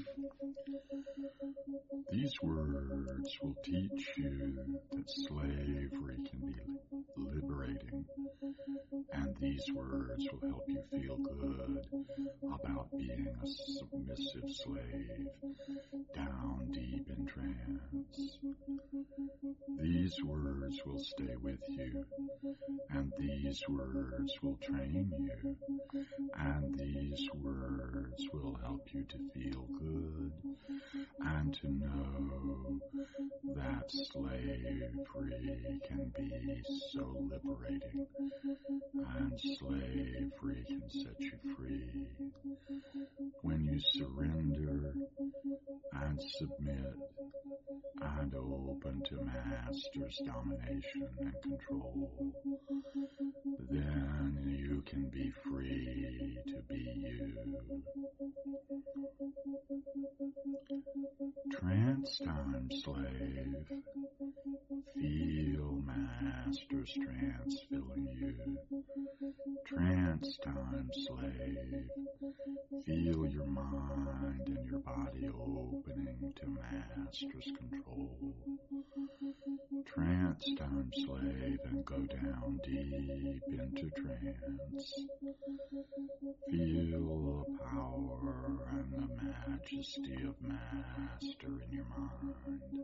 These words will teach you that slavery can be liberating, and these words will help you feel good about being a submissive slave down deep in trance. trance. These words will stay with you, and these words will train you, and these words will help you to feel good and to know that slavery can be so liberating, and slavery can set you free. When you surrender and submit and open to Master's domination and control, then you can be free to be you. Trance time, slave. Feel Master's trance filling you. Trance time, slave. Feel your mind and your body opening to Master's control. Trance time, slave, and go down deep into trance. Feel the power and the majesty of Master in your mind.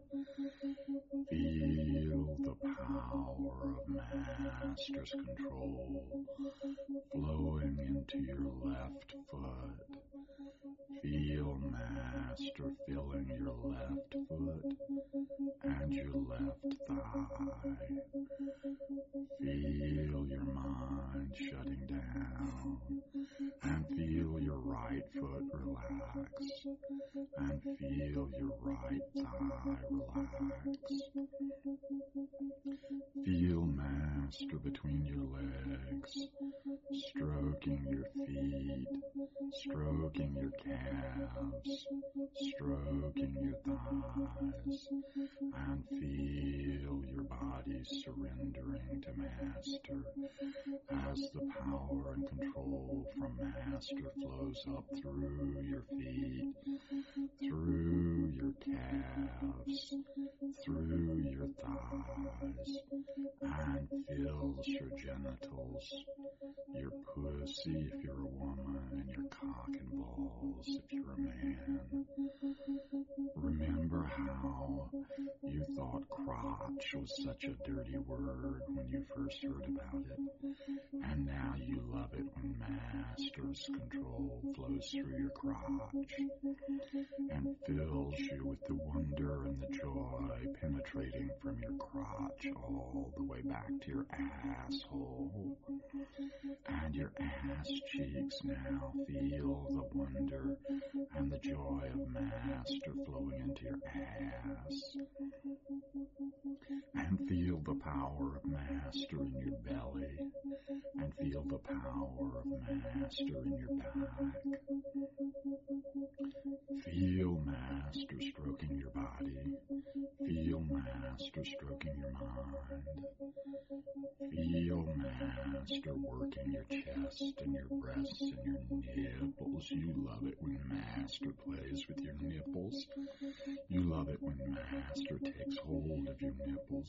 Feel the power of Master's control flowing into your left foot. Feel Master filling your left foot and your left thigh. Feel your mind shutting down, and feel your right foot relax, and feel your right thigh relax. Feel Master between your legs, stroking your feet, stroking your calves, stroking your thighs, and feel your body surrendering to Master as the power and control from Master flows up through your feet, through your calves, through your thighs, and fills your genitals, your pussy if you're a woman, and your cock and balls if you're a man. Remember how you thought crotch was such a dirty word when you first heard about it, and now you love it when Master's control flows through your crotch and fills you with the wonder and the joy penetrating from your crotch all the way back to your asshole. And your ass cheeks now feel the wonder and the joy of Master flowing into your ass. And feel the power of Master in your belly, and feel the power of Master in your back. Feel Master stroking your body. Feel Master stroking your mind. Feel Master working your chest and your breasts and your nipples. You love it when Master plays with your nipples. You love it when Master takes hold of your nipples.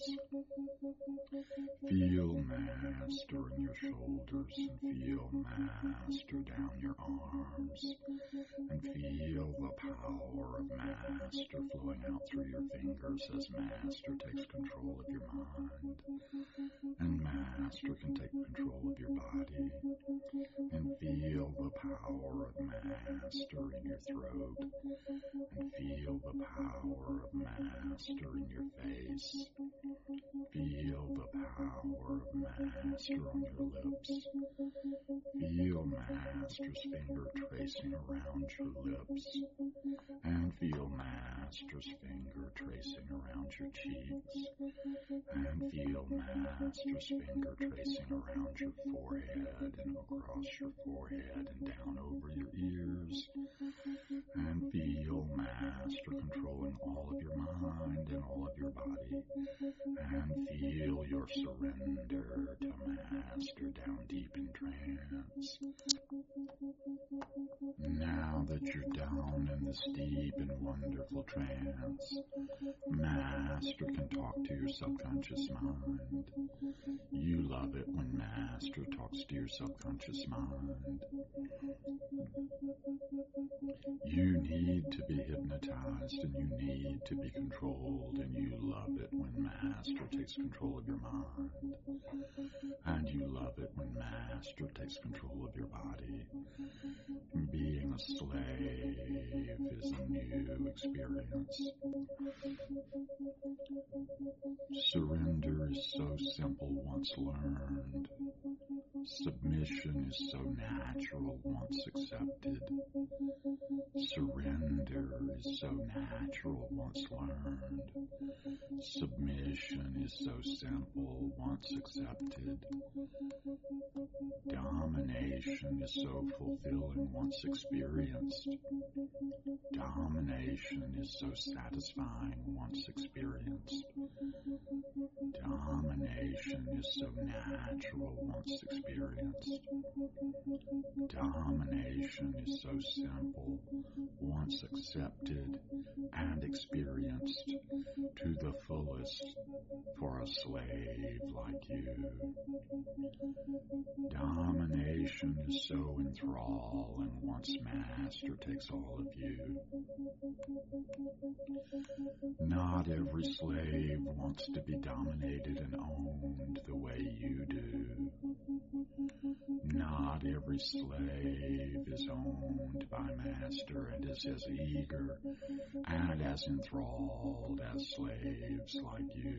Feel Master in your shoulders, and feel Master down your arms, and feel the power of Master flowing out through your fingers as Master takes control of your mind. And Master can take control of your body, and feel the power of Master in your throat, and feel the power of Master in your face. Feel the power of Master on your lips. Feel Master's finger tracing around your lips, and feel Master's finger tracing around your cheeks, and feel Master's finger tracing around your forehead and across your forehead and down over your ears, and feel Master controlling all of your mind and all of your body, and feel your surrender to Master down deep in trance. Now that you're down in this deep and wonderful trance, trance. Master can talk to your subconscious mind. You love it when Master talks to your subconscious mind. You need to be hypnotized and you need to be controlled, and you love it when Master takes control of your mind. And you love it when Master takes control of your body. Being a slave is a new experience. Surrender is so simple once learned. Submission is so natural once accepted. Surrender is so natural once learned. Submission is so simple once accepted. Domination is so fulfilling once experienced. Domination is so satisfying once experienced. Domination is so natural once experienced. Domination is so simple once accepted and experienced to the fullest for a slave like you. Domination is so enthralling once Master takes all of you. Not every slave wants to be dominated and owned the way you do. Not every slave is owned by Master and is as eager and as enthralled as slaves like you.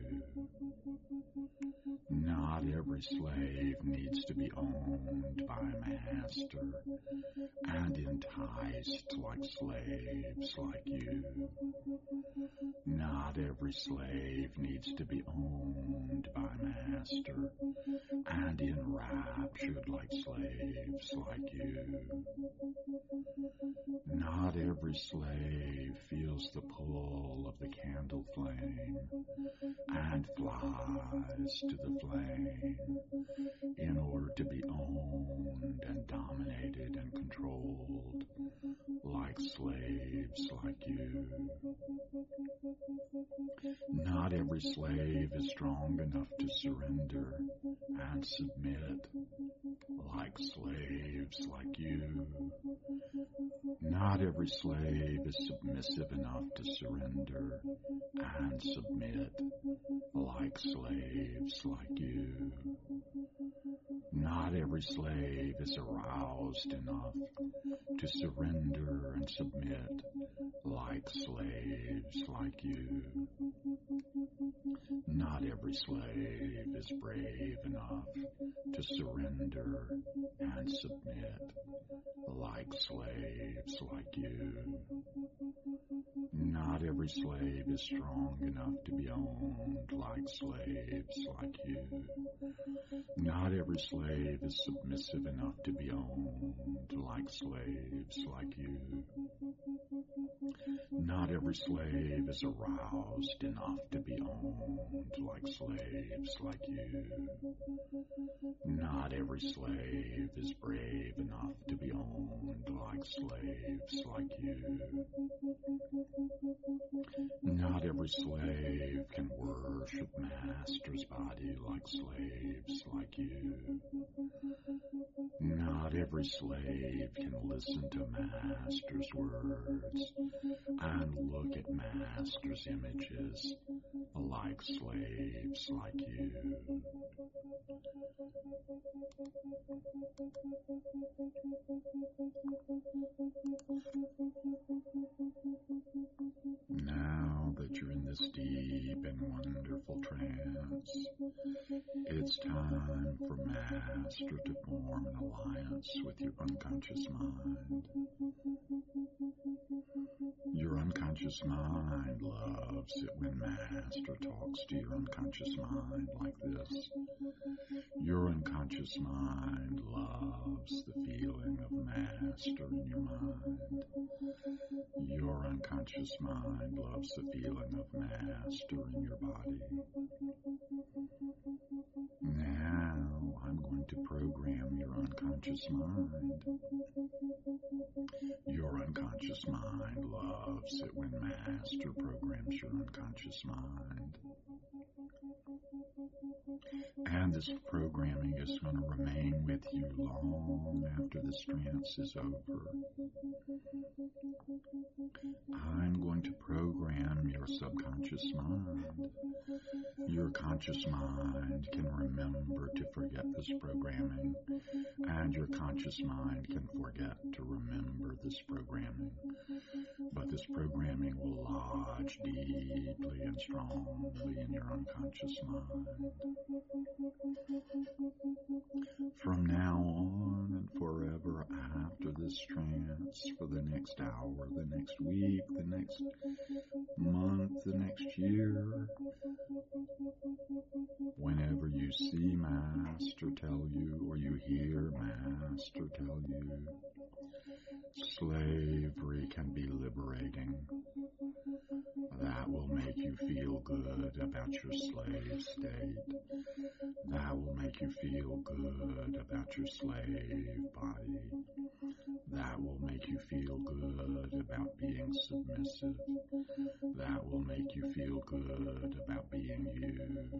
Not every slave needs to be owned by Master and enticed like slaves like you. Not every slave needs to be owned by Master and enraptured like slaves like you. Not every slave feels the pull of the candle flame and flies to the flame in order to be owned and dominated and controlled like slaves like you. Not every slave is strong enough to surrender and submit like slaves like you. Not every slave is submissive enough to surrender and submit like slaves like you. Not every slave is aroused enough to surrender and submit like slaves like you. Not every slave is brave enough to surrender and submit like slaves like you. Not every slave is strong enough to be owned like slaves like you. Not every slave is submissive enough to be owned like slaves like you. Not every slave is aroused enough to be owned like slaves like you. Not every slave is brave enough to be owned like slaves like you. Not every slave can worship Master's body like slaves like you. Not every slave can listen to Master's words and look at Master's images like slaves like you. Now that you're in this deep and wonderful trance, it's time for Master to form an alliance with your unconscious mind. Your unconscious mind loves it when Master talks to your unconscious mind like this. Your unconscious mind loves the feeling of Master in your mind. Your unconscious mind loves the feeling of Master in your body. Now I'm going to program your unconscious mind. Your unconscious mind loves loves it when Master programs your unconscious mind. And this programming is going to remain with you long after this trance is over. I'm going to program your subconscious mind. Your conscious mind can remember to forget this programming, and your conscious mind can forget to remember this programming. But this programming will lodge deeply and strongly in your unconscious mind. From now on and forever after this trance, for the next hour, the next week, the next month, the next year, whenever you see Master tell you or you hear Master tell you, slavery can be liberating. That will make you feel good about your slave state. That will make you feel good about your slave body. That will make you feel good about being submissive. That will make you feel good about being you.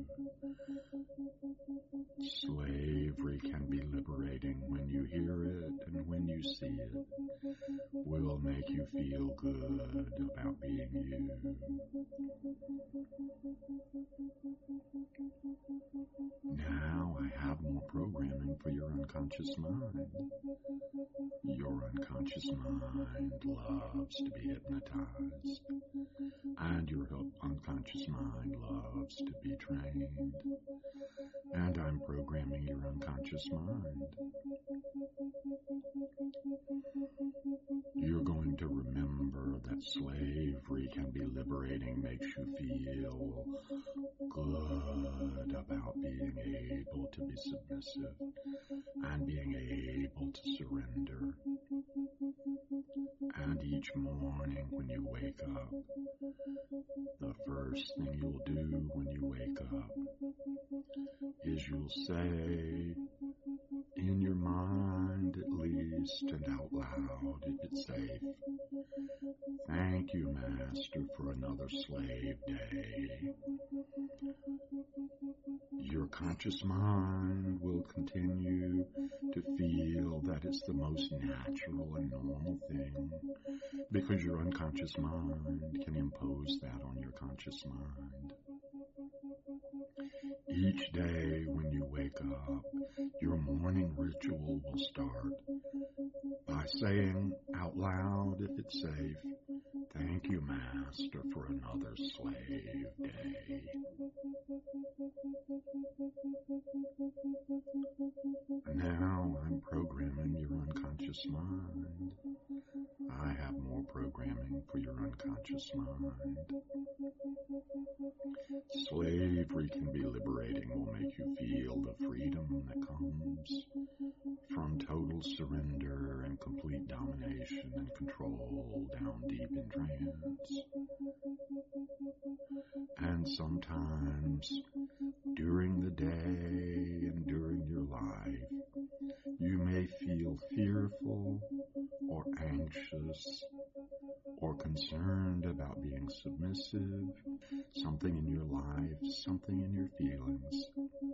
Slavery can be liberating when you hear it and when you see it. Will make you feel good about being you. Now I have more programming for your unconscious mind. Your unconscious mind loves to be hypnotized, and your unconscious mind loves to be trained. And I'm programming your unconscious mind. You're going to remember that slavery can be liberating, makes you feel good about being able to be submissive and being able to surrender. And each morning when you wake up, the first thing you'll do when you wake up is you'll say, in your mind at least and out loud if it's safe, thank you, Master, for another slave day. Your conscious mind will continue to feel that it's the most natural and normal thing, because your unconscious mind can impose that on your conscious mind. Each day when you wake up, your morning ritual will start by saying out loud, if it's safe, thank you, Master, for another slave day. Now I'm programming your unconscious mind. I have more programming for your unconscious mind. Slavery can be liberating, will make you feel the freedom that comes from total surrender and complete domination and control down deep in trance. And sometimes during the day and during your life, you may feel fearful or anxious or concerned about being submissive, something in your life, something in your feelings.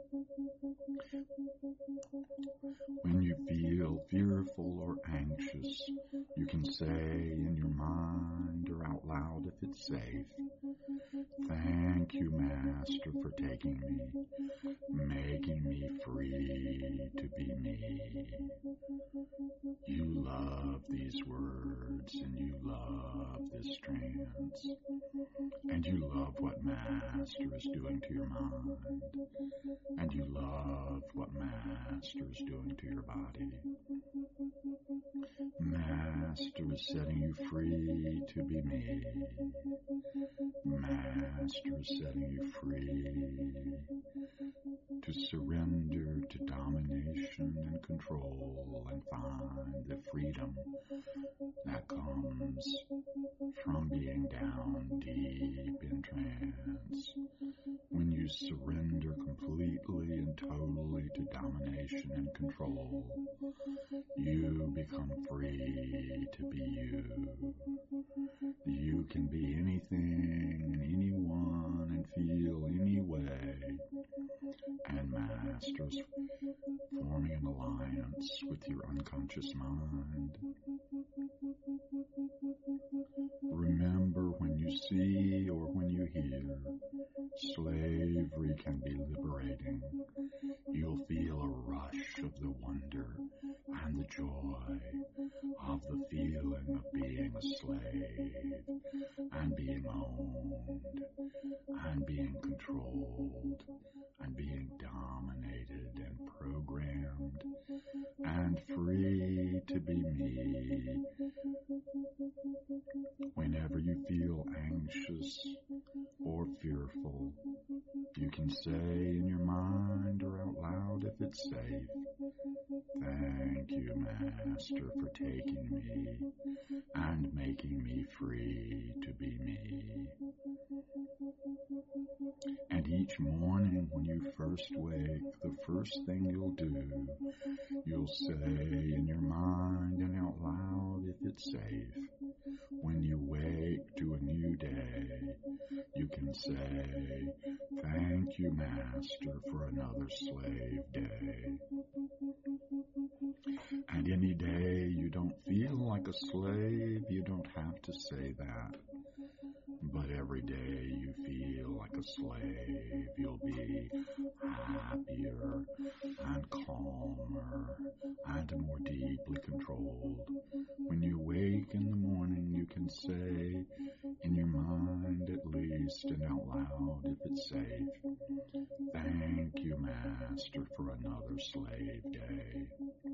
When you feel fearful or anxious, you can say in your mind or out loud if it's safe, thank you, Master, for taking me, making me free to be me. You love these words and you love this trance, and you love what Master is doing to your mind, and you love what Master is doing to your body. Master is setting you free to be me. Master is setting you free to surrender to domination and control and find the freedom that comes from being down deep in trance. When you surrender completely and totally to domination and control, you become free to be you. You alliance with your unconscious mind. Remember, when you see or when you hear slavery can be liberating, you'll feel a rush of the wonder and the joy of the feeling of being a slave and being owned and being controlled and being dominated and programmed and free to be me. Whenever you feel anxious or fearful, you can say in your mind or out loud if it's safe, "Thank you, Master, for taking me and making me free to be me." And each morning when you first wake, the first thing you'll do, you'll say in your mind and out loud if it's safe. When you wake to a new day, you can say, "Thank you, Master, for another slave day." And any day you don't feel like a slave, you don't have to say that. But every day you feel like a slave, you'll be happier and calmer and more deeply controlled. When you wake in the morning, you can say, in your mind at least and out loud if it's safe, "Thank you, Master, for another slave day."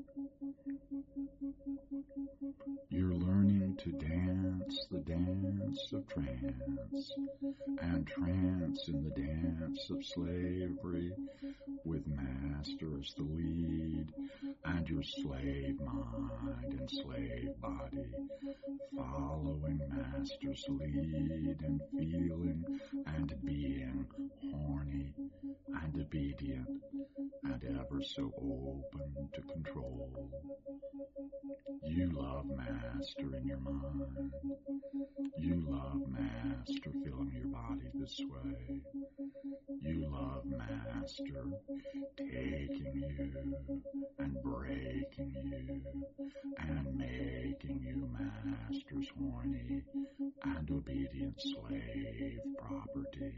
You're learning to dance the dance of trance, and trance in the dance of slavery, with Master as the lead, and your slave mind and slave body following Master's lead and feeling and being horny and obedient and ever so open to control. You love Master in your mind. You love Master filling your body this way. You love Master taking you and breaking you and making you Master's horny and obedient slave property.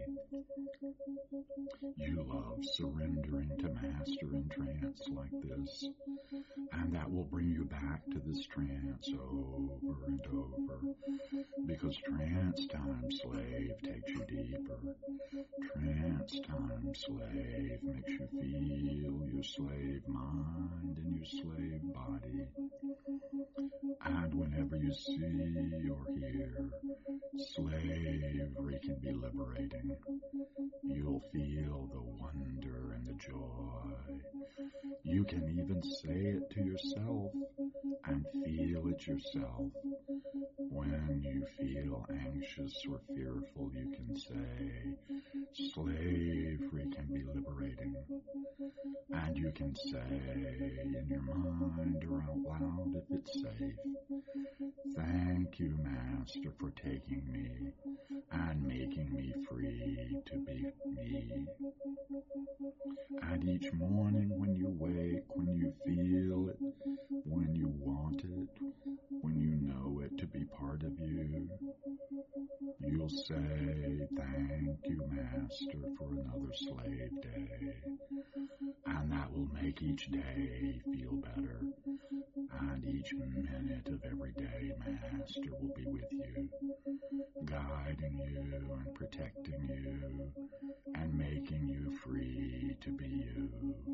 You love surrendering to Master in trance like this, and that will bring you back to this trance over and over, because trance time slave takes you deeper. Trance time slave makes you feel your slave mind and your slave body. And whenever you see or hear slavery can be liberating, you'll feel the wonder and the joy. You can even say it to yourself and feel it yourself. When you feel anxious or fearful, you can say, "Slavery can be liberating." And you can say in your mind or out loud if it's safe, "Thank you, Master, for taking me and making me free to be me." And each morning when you wake, when you feel it, when you want it, when you know it to be part of you, you'll say, "Thank you, Master, for another slave day." And that will make each day feel better. And each minute of every day, Master will be with you, guiding you and protecting you and making you free to be you.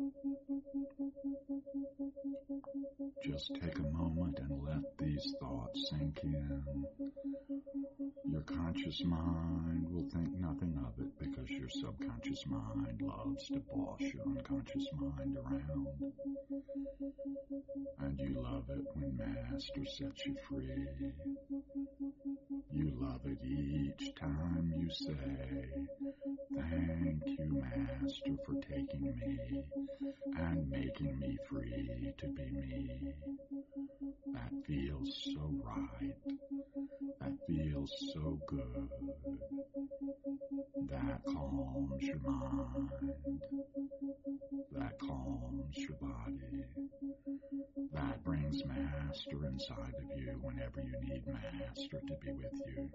Just take a moment and let these thoughts sink in. Your conscious mind will think nothing of it because your subconscious mind loves to boss your unconscious mind around. And you love it when Master sets you free. You love it each time you say, "Thank you, Master, for taking me and making me free to be me." That feels so right. That feels so good. That calms your mind. That calms calms your body. That brings Master inside of you whenever you need Master to be with you.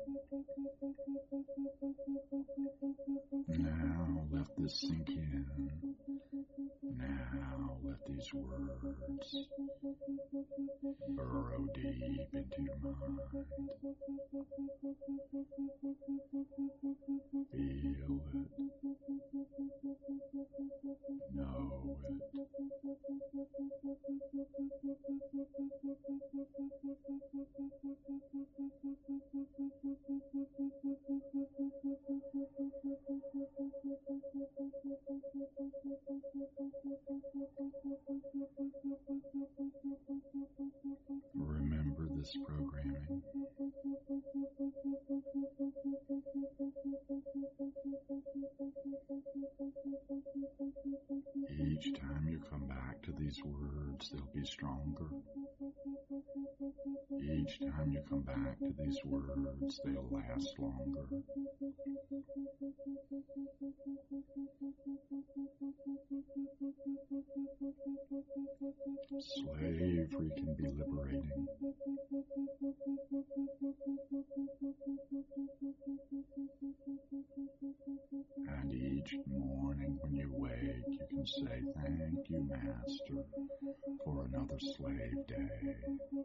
Now let this sink in. Now let these words burrow deep into your mind. Feel it. Know it. Remember this programming. Each time you come back to these words, they'll be stronger. Each time you come back to these words, they'll last longer. Slavery can be liberating. And each morning when you wake, you can say, "Thank you, Master, for another slave day."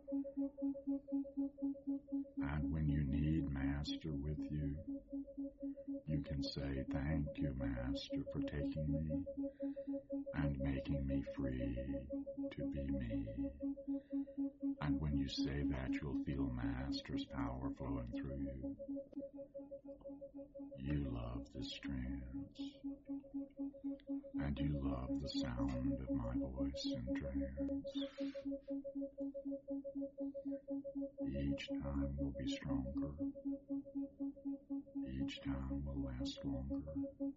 And when you need Master with you, you can say, "Thank you, Master, for taking me and making me free to be me." And when you say that, you'll feel Master's power flowing through you. You love this trance, and you love the sound of my voice in trance. Each time will be stronger. Each time will last longer.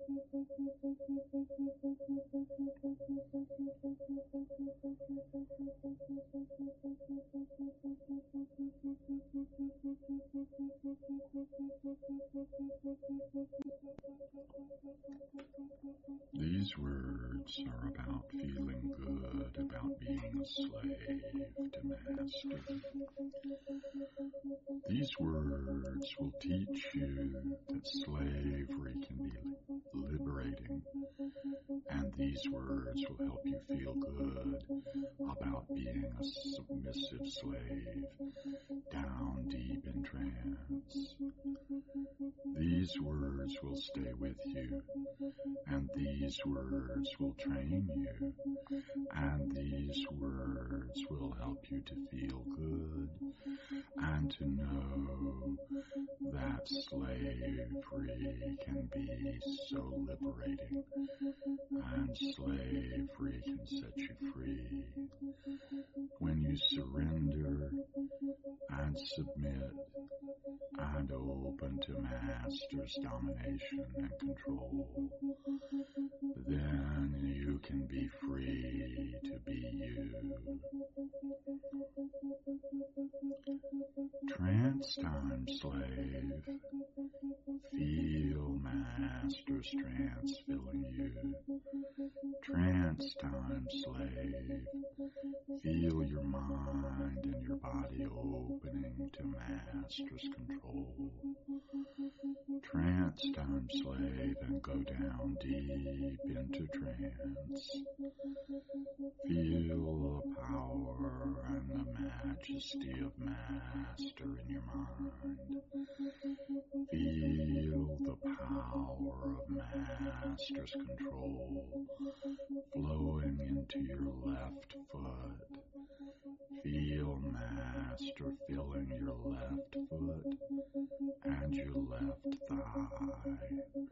These words are about feeling good about being a slave to Master. These words will teach you that slavery can be liberating, and these words will help you feel good about being a submissive slave down deep in trance. These words will stay with you, and these words will train you, and these words will help you to feel good and to know that slavery can be so liberating, and slavery can set you free. When you surrender and submit and open to Master's domination and control, then you can be free to be you. Trance time, slave. Feel Master's trance filling you. Trance time, slave. Feel your mind and your body opening to Master's control. Trance time, slave, and go down deep into trance. Feel the power and the majesty of Master in your mind. Feel the power of Master's control flowing into your left foot. Feel Master filling your left foot and your left thigh.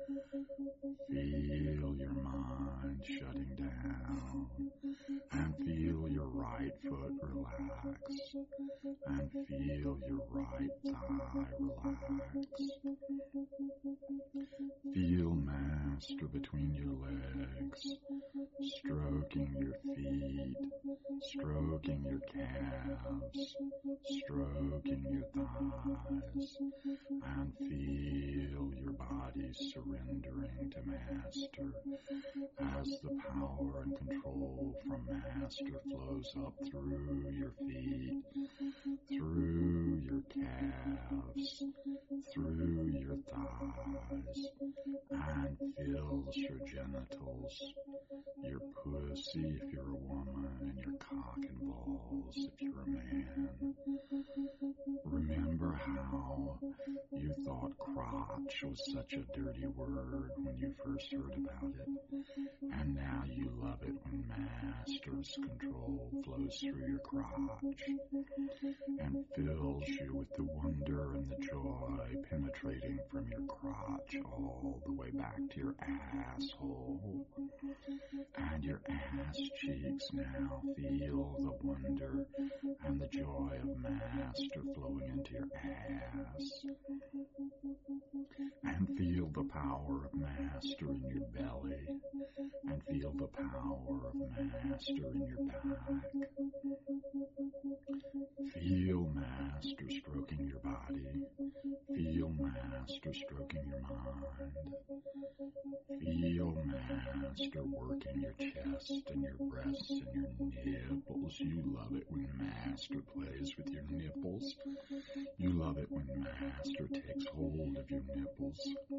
Feel your mind shutting down, and feel your right foot relax, and feel your right thigh relax. Feel Master between your legs, stroking your feet, stroking your calves, stroking your thighs, and feel your body surrendering to Master as the power and control from Master flows up through your feet, through your calves, through your thighs, and fills your genitals, your pussy if you're a woman, and your cock and balls if you're a man. Remember how you thought crotch was such a dirty word when you first heard about it, and now you love it when Master's control flows through your crotch and fills you with the wonder and the joy penetrating from your crotch all the way back to your asshole. And your ass cheeks now feel the wonder and the joy of Master flowing into your ass. And feel the power of Master in your belly. And feel the power of Master in your back. Feel Master stroking your body. Feel Master stroking your mind. Feel Master working your chest and your breasts and your nipples. You love it when Master plays with your nipples. You love it when Master takes hold of your nipples.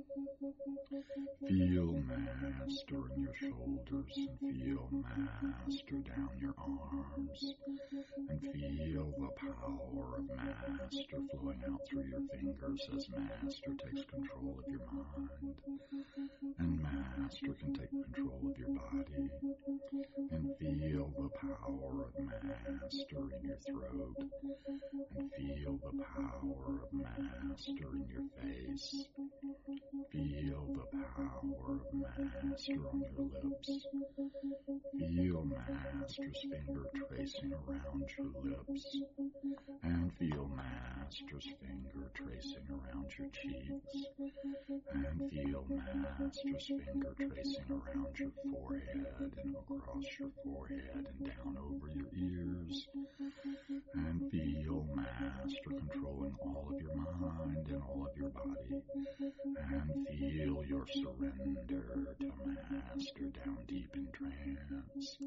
Feel Master in your shoulders and feel Master down your arms. And feel the power of Master flowing out through your fingers as Master takes control of your mind. And Master can take control of your body. And feel the power of Master in your throat. And feel the power of Master in your face. Feel the power of Master on your lips. Feel Master's finger tracing around your lips. And feel Master's finger tracing around your cheeks. And feel Master's finger tracing around your forehead and across your forehead and down over your ears. And feel Master controlling all of your mind and all of your body. And feel your surrender to Master down deep in trance.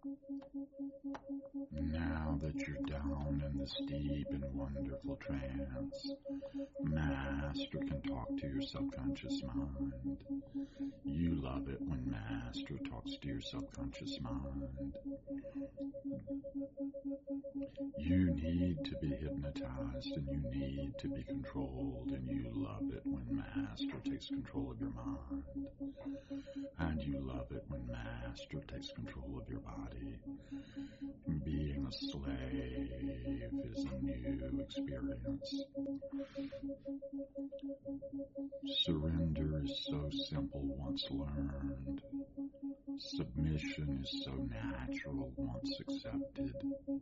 Now that you're down in this deep and wonderful trance, Master can talk to your subconscious mind. You love it when Master talks to your subconscious mind. You need to be hypnotized and you need to be controlled, and you love it when Master takes control of your mind. And you love it when Master takes control of your body. Being a slave is a new experience. Surrender is so simple once learned. Submission is so natural once accepted.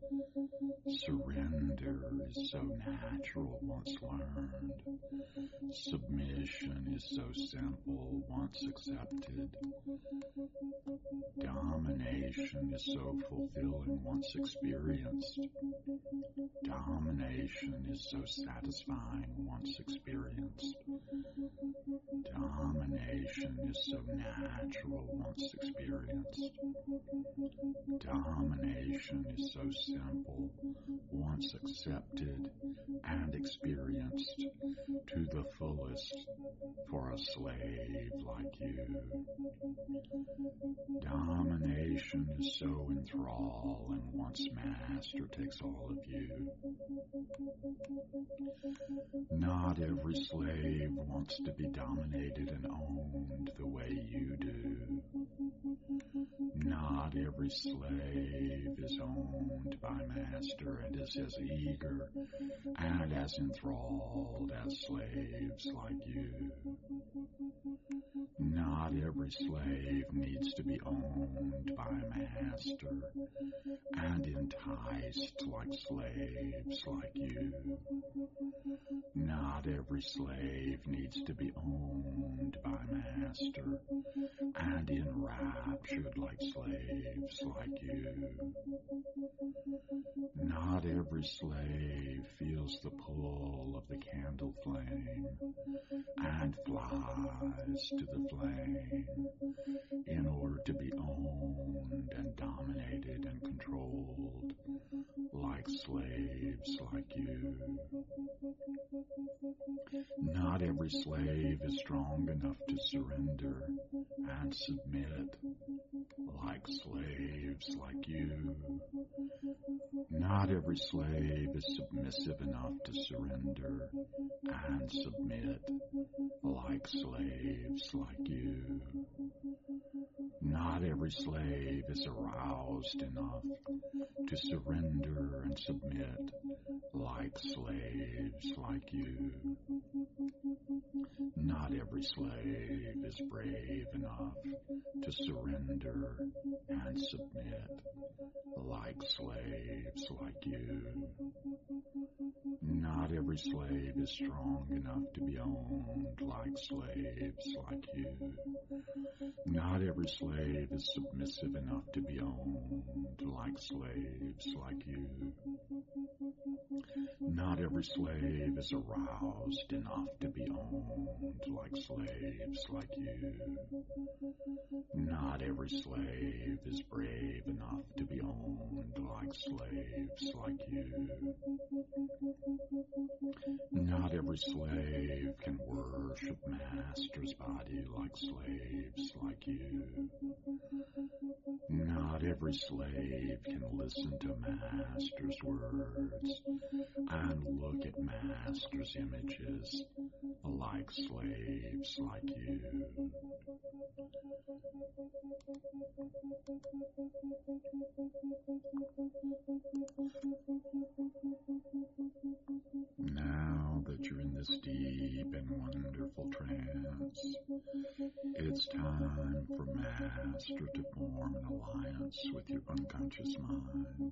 Surrender is so natural once learned. Submission is so simple once accepted. Domination is so fulfilling once experienced. Domination is so satisfying once experienced. Domination is so natural once experienced. Domination is so simple once accepted and experienced to the fullest for a slave like you. Domination is so enthralling once Master takes all of you. Not every slave wants to be dominated and owned the way you do. Not every slave is owned by Master and is as eager and as enthralled as slaves like you. Not every slave needs to be owned by Master and enticed like slaves like you. Not every slave needs to be owned by Master master and enraptured like slaves like you. Not every slave feels the pull of the candle flame and flies to the flame in order to be owned and dominated and controlled like slaves like you. Not every slave is strong enough to surrender and submit like slaves like you. Not every slave is submissive enough to surrender and submit like slaves like you. Not every slave is aroused enough to surrender and submit like slaves like you. Not every slave is brave enough to surrender and submit like slaves like you. Not every slave is strong enough to be owned like slaves like you. Not every slave is submissive enough to be owned like slaves like you. Not every slave is aroused enough to be owned like slaves like you. Not every slave is brave enough to be owned like slaves like you. Not every slave can worship master's body like slaves like you. Not every slave can listen to master's words and look at master's images like slaves like you. Now that you're in this deep and wonderful trance, it's time for Master to form an alliance with your unconscious mind.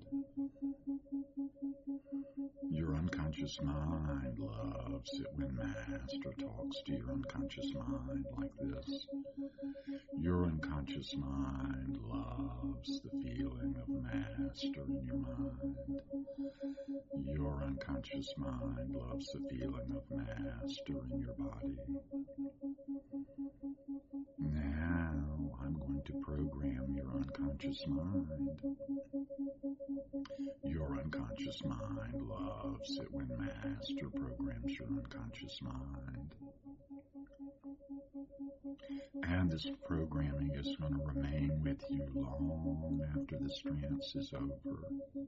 Your unconscious mind loves it when Master talks to your unconscious mind like this. Your unconscious mind loves the feeling of Master in your mind. Your unconscious mind loves the feeling of Master in your body. Now I'm going to program your unconscious mind. Your unconscious mind loves it when Master programs your unconscious mind. And this programming is going to remain with you long after this trance is over.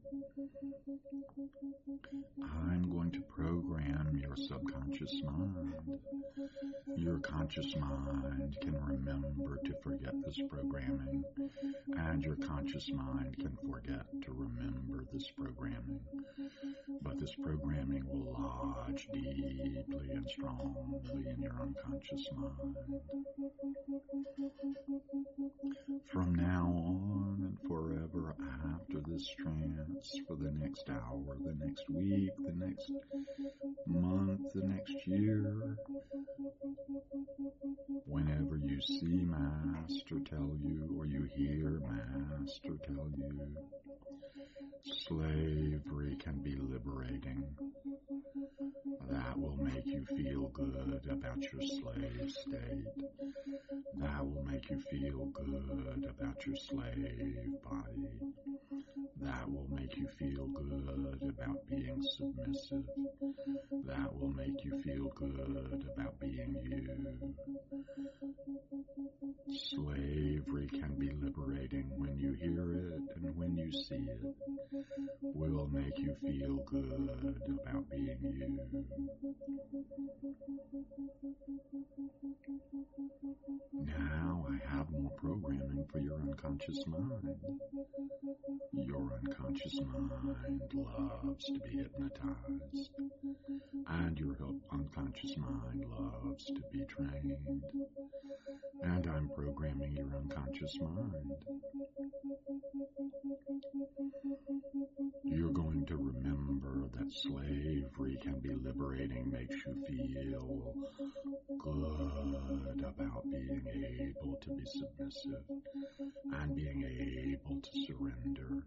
I'm going to program your subconscious mind. Your conscious mind can remember to forget this programming, and your conscious mind can forget to remember this programming. But this programming will lodge deeply and strongly in your unconscious mind. From now on and forever after this trance, for the next hour, the next week, the next month, the next year, whenever you see Master tell you or you hear Master tell you, slavery can be liberating. That will make you feel good about your slave state. That will make you feel good about your slave body. That will make you feel good about being submissive. That will make you feel good about being you. Slavery can be liberating when you hear it and when you see it. Will make you feel good about being you. Now I have more programming for your unconscious mind. Your unconscious mind loves to be hypnotized, and your unconscious mind loves to be trained. And I'm programming your unconscious mind. You're going to remember that slavery can be liberating, makes you feel good about being able to be submissive and being able to surrender.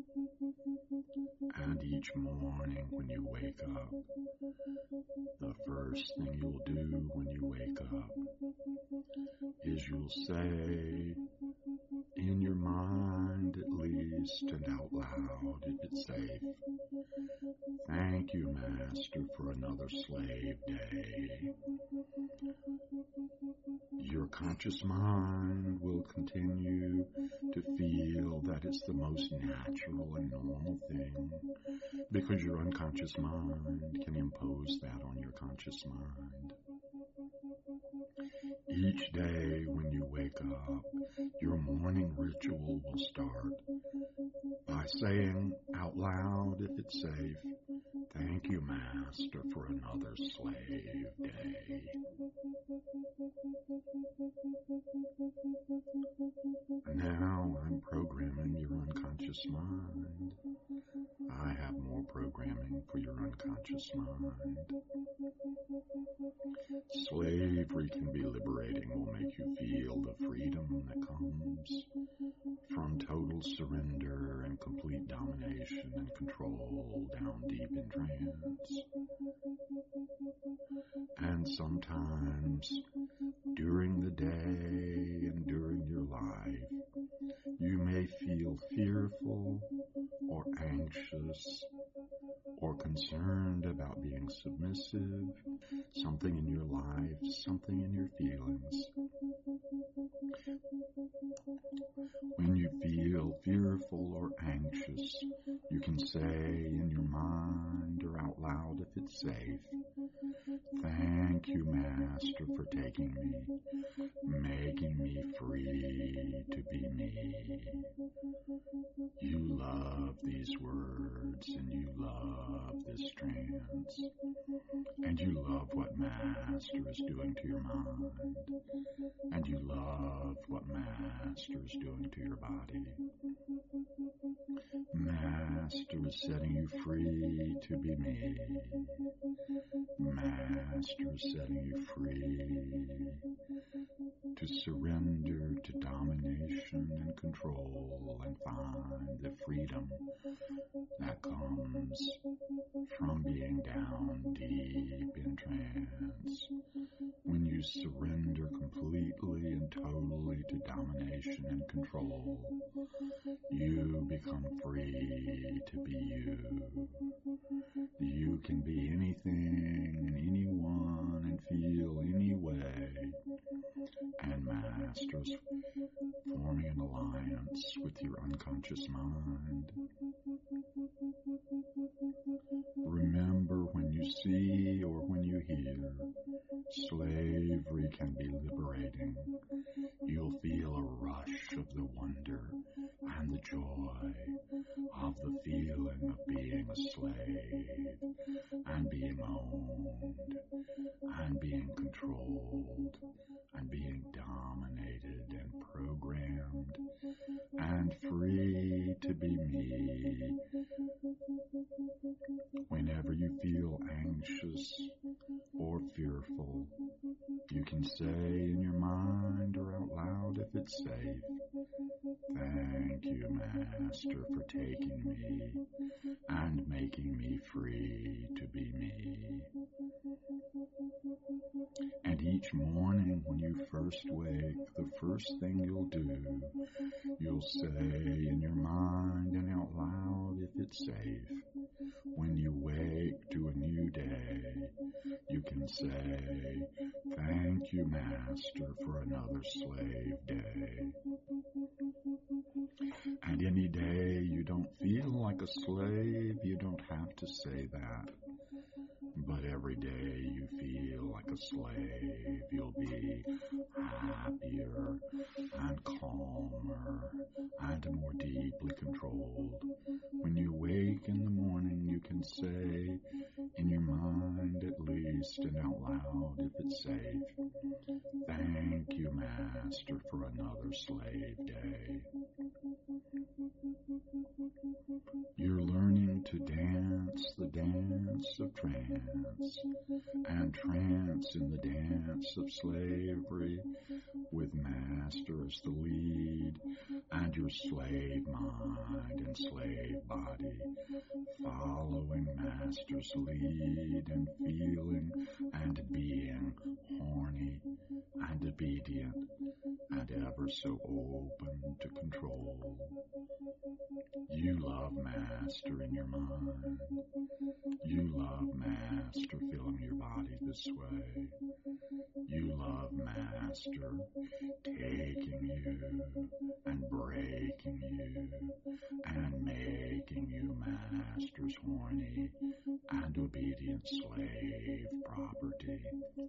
And each morning when you wake up, the first thing you'll do when you wake up is you'll say, in your mind at least and out loud if it's safe, thank you, Master, for another slave day. Your conscious mind will continue to feel that it's the most natural and normal thing because your unconscious mind can impose that on your conscious mind. Each day when you wake up, your morning ritual will start by saying out loud, if it's safe, thank you, Master, for another slave day. Now I'm programming your unconscious mind. I have more programming for your unconscious mind. Slavery can be liberating, will make you feel the freedom that comes from total surrender and complete domination and control down deep in trance. And sometimes during the day and during your life, you may feel fearful or anxious or concerned about being submissive, something in your life, something in your feelings. When you feel fearful or anxious, you can say in your mind or out loud if it's safe, thank you, Master, for taking me, making me free to be me. You love these words and you love this trance, and you love what Master is doing to your mind, and you love what Master is doing to your body. Master is setting you free to be me. Master is setting you free to surrender to domination and control and find the freedom that comes from being down deep in trance. When you surrender completely and totally to domination and control, you become free to be you. You can be anything and anyone and feel any way. And Master's forming an alliance with your unconscious mind. Remember, when you see or when you hear, slavery can be liberating. You'll feel a rush of the wonder and the joy of the feeling of being a slave and being owned and being controlled and being dominated and programmed and free to be me. Whenever you feel anxious or fearful, you can say in your mind or out loud if it's safe, thank you, Master, for taking me and making me free to be me. And each morning when you first wake, the first thing you'll do, you'll say in your mind and out loud if it's safe. When you wake to a new day, you can say, thank you, Master, for another slave day. And any day you don't feel like a slave, you don't have to say that. But every day you feel like a slave, you'll be happier and calmer and more deeply controlled. When you wake in the morning, you can say in your mind at least and out loud if it's safe, thank you, Master, for another slave day. You're learning to dance the dance of trance, and trance in the dance of slavery with Master as the lead, and your slave mind and slave body following Master's lead and feeling and being horny and obedient and ever so open to control. You love Master in your mind. You love Master filling your body this way. You love Master taking you and breaking you and making you Master's horny and obedient slave property.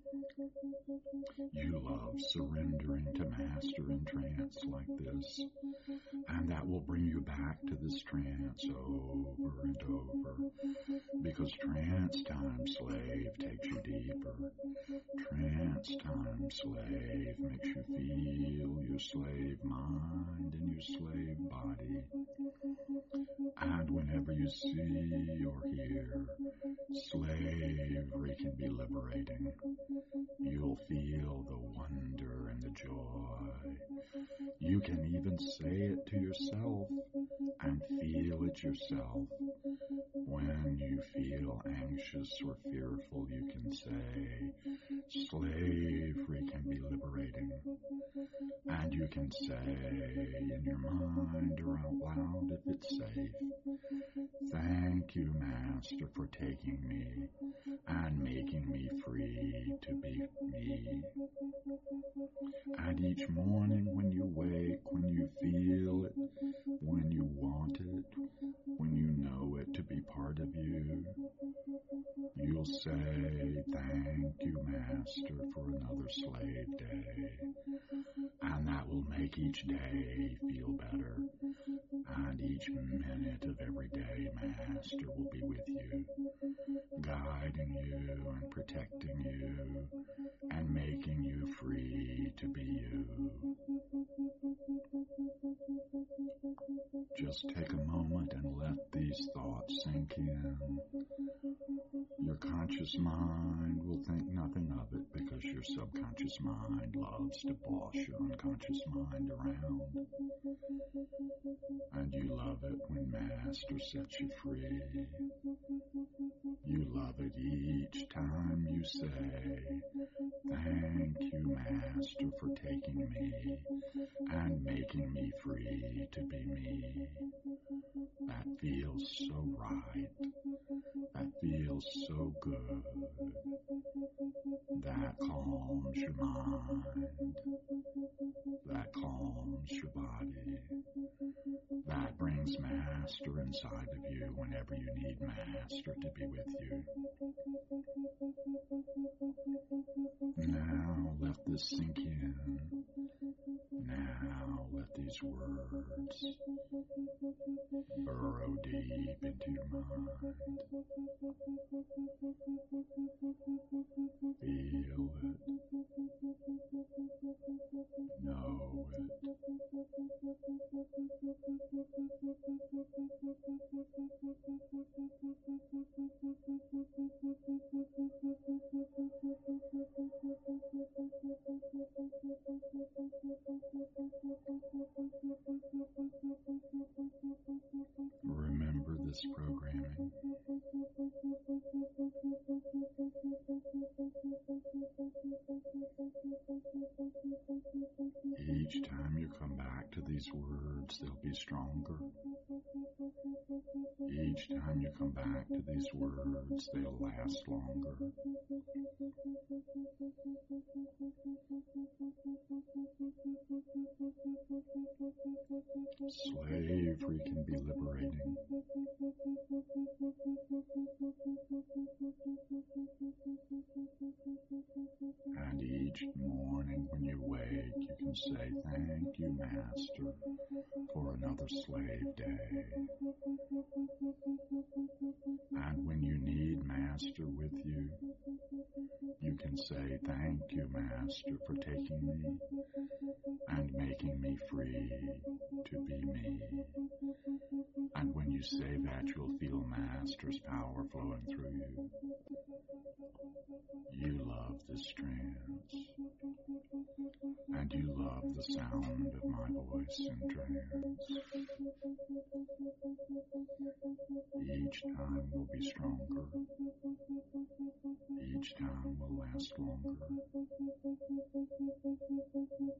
You love surrendering to Master in trance like this, and that will bring you back to this trance over and over, because trance time, slave, takes you deeper. Trance time, slave, makes you feel your slave mind and your slave body. And whenever you see or hear slavery can be liberating, you'll feel the wonder and the joy. You can even say it to yourself and feel it yourself. When you feel anxious or fearful, you can say, slavery can be liberating. And you can say in your mind or out loud if it's safe, thank you, Master, for taking me and making me free to be me. And each morning when you wake, when you feel it, when you want it, when you know it to be part of you, you'll say, thank you, Master, for another slave day. And that will make each day feel better. And each minute of every day, Master will be with you, guiding you and protecting you and making you free to be you. Just take a moment and let these thoughts sink in. Your conscious mind will think nothing of it because your subconscious mind loves to boss your unconscious mind around. And you love it when Master sets you free. You love it each time you say, thank you, Master, for taking me and making me free to be me. That feels so right. That feels so good. That calms your mind. That calms your body. That brings Master inside of you whenever you need Master to be with you. Now let this sink in. Now let these words burrow deep into your mind. Feel it. Know it. Remember this programming. Each time you come back to these words, they'll be stronger. Each time you come back to these words, they'll last longer. Slavery can be liberating. And each morning when you wake, you can say, thank you, Master, for another slave day. And when you need Master with you, you can say, thank you, Master, for taking me and making me free to be me. And when you say that, you'll feel Master's power flowing through you. You love this trance. And And you love the sound of my voice in trance. Each time will be stronger. Each time will last longer.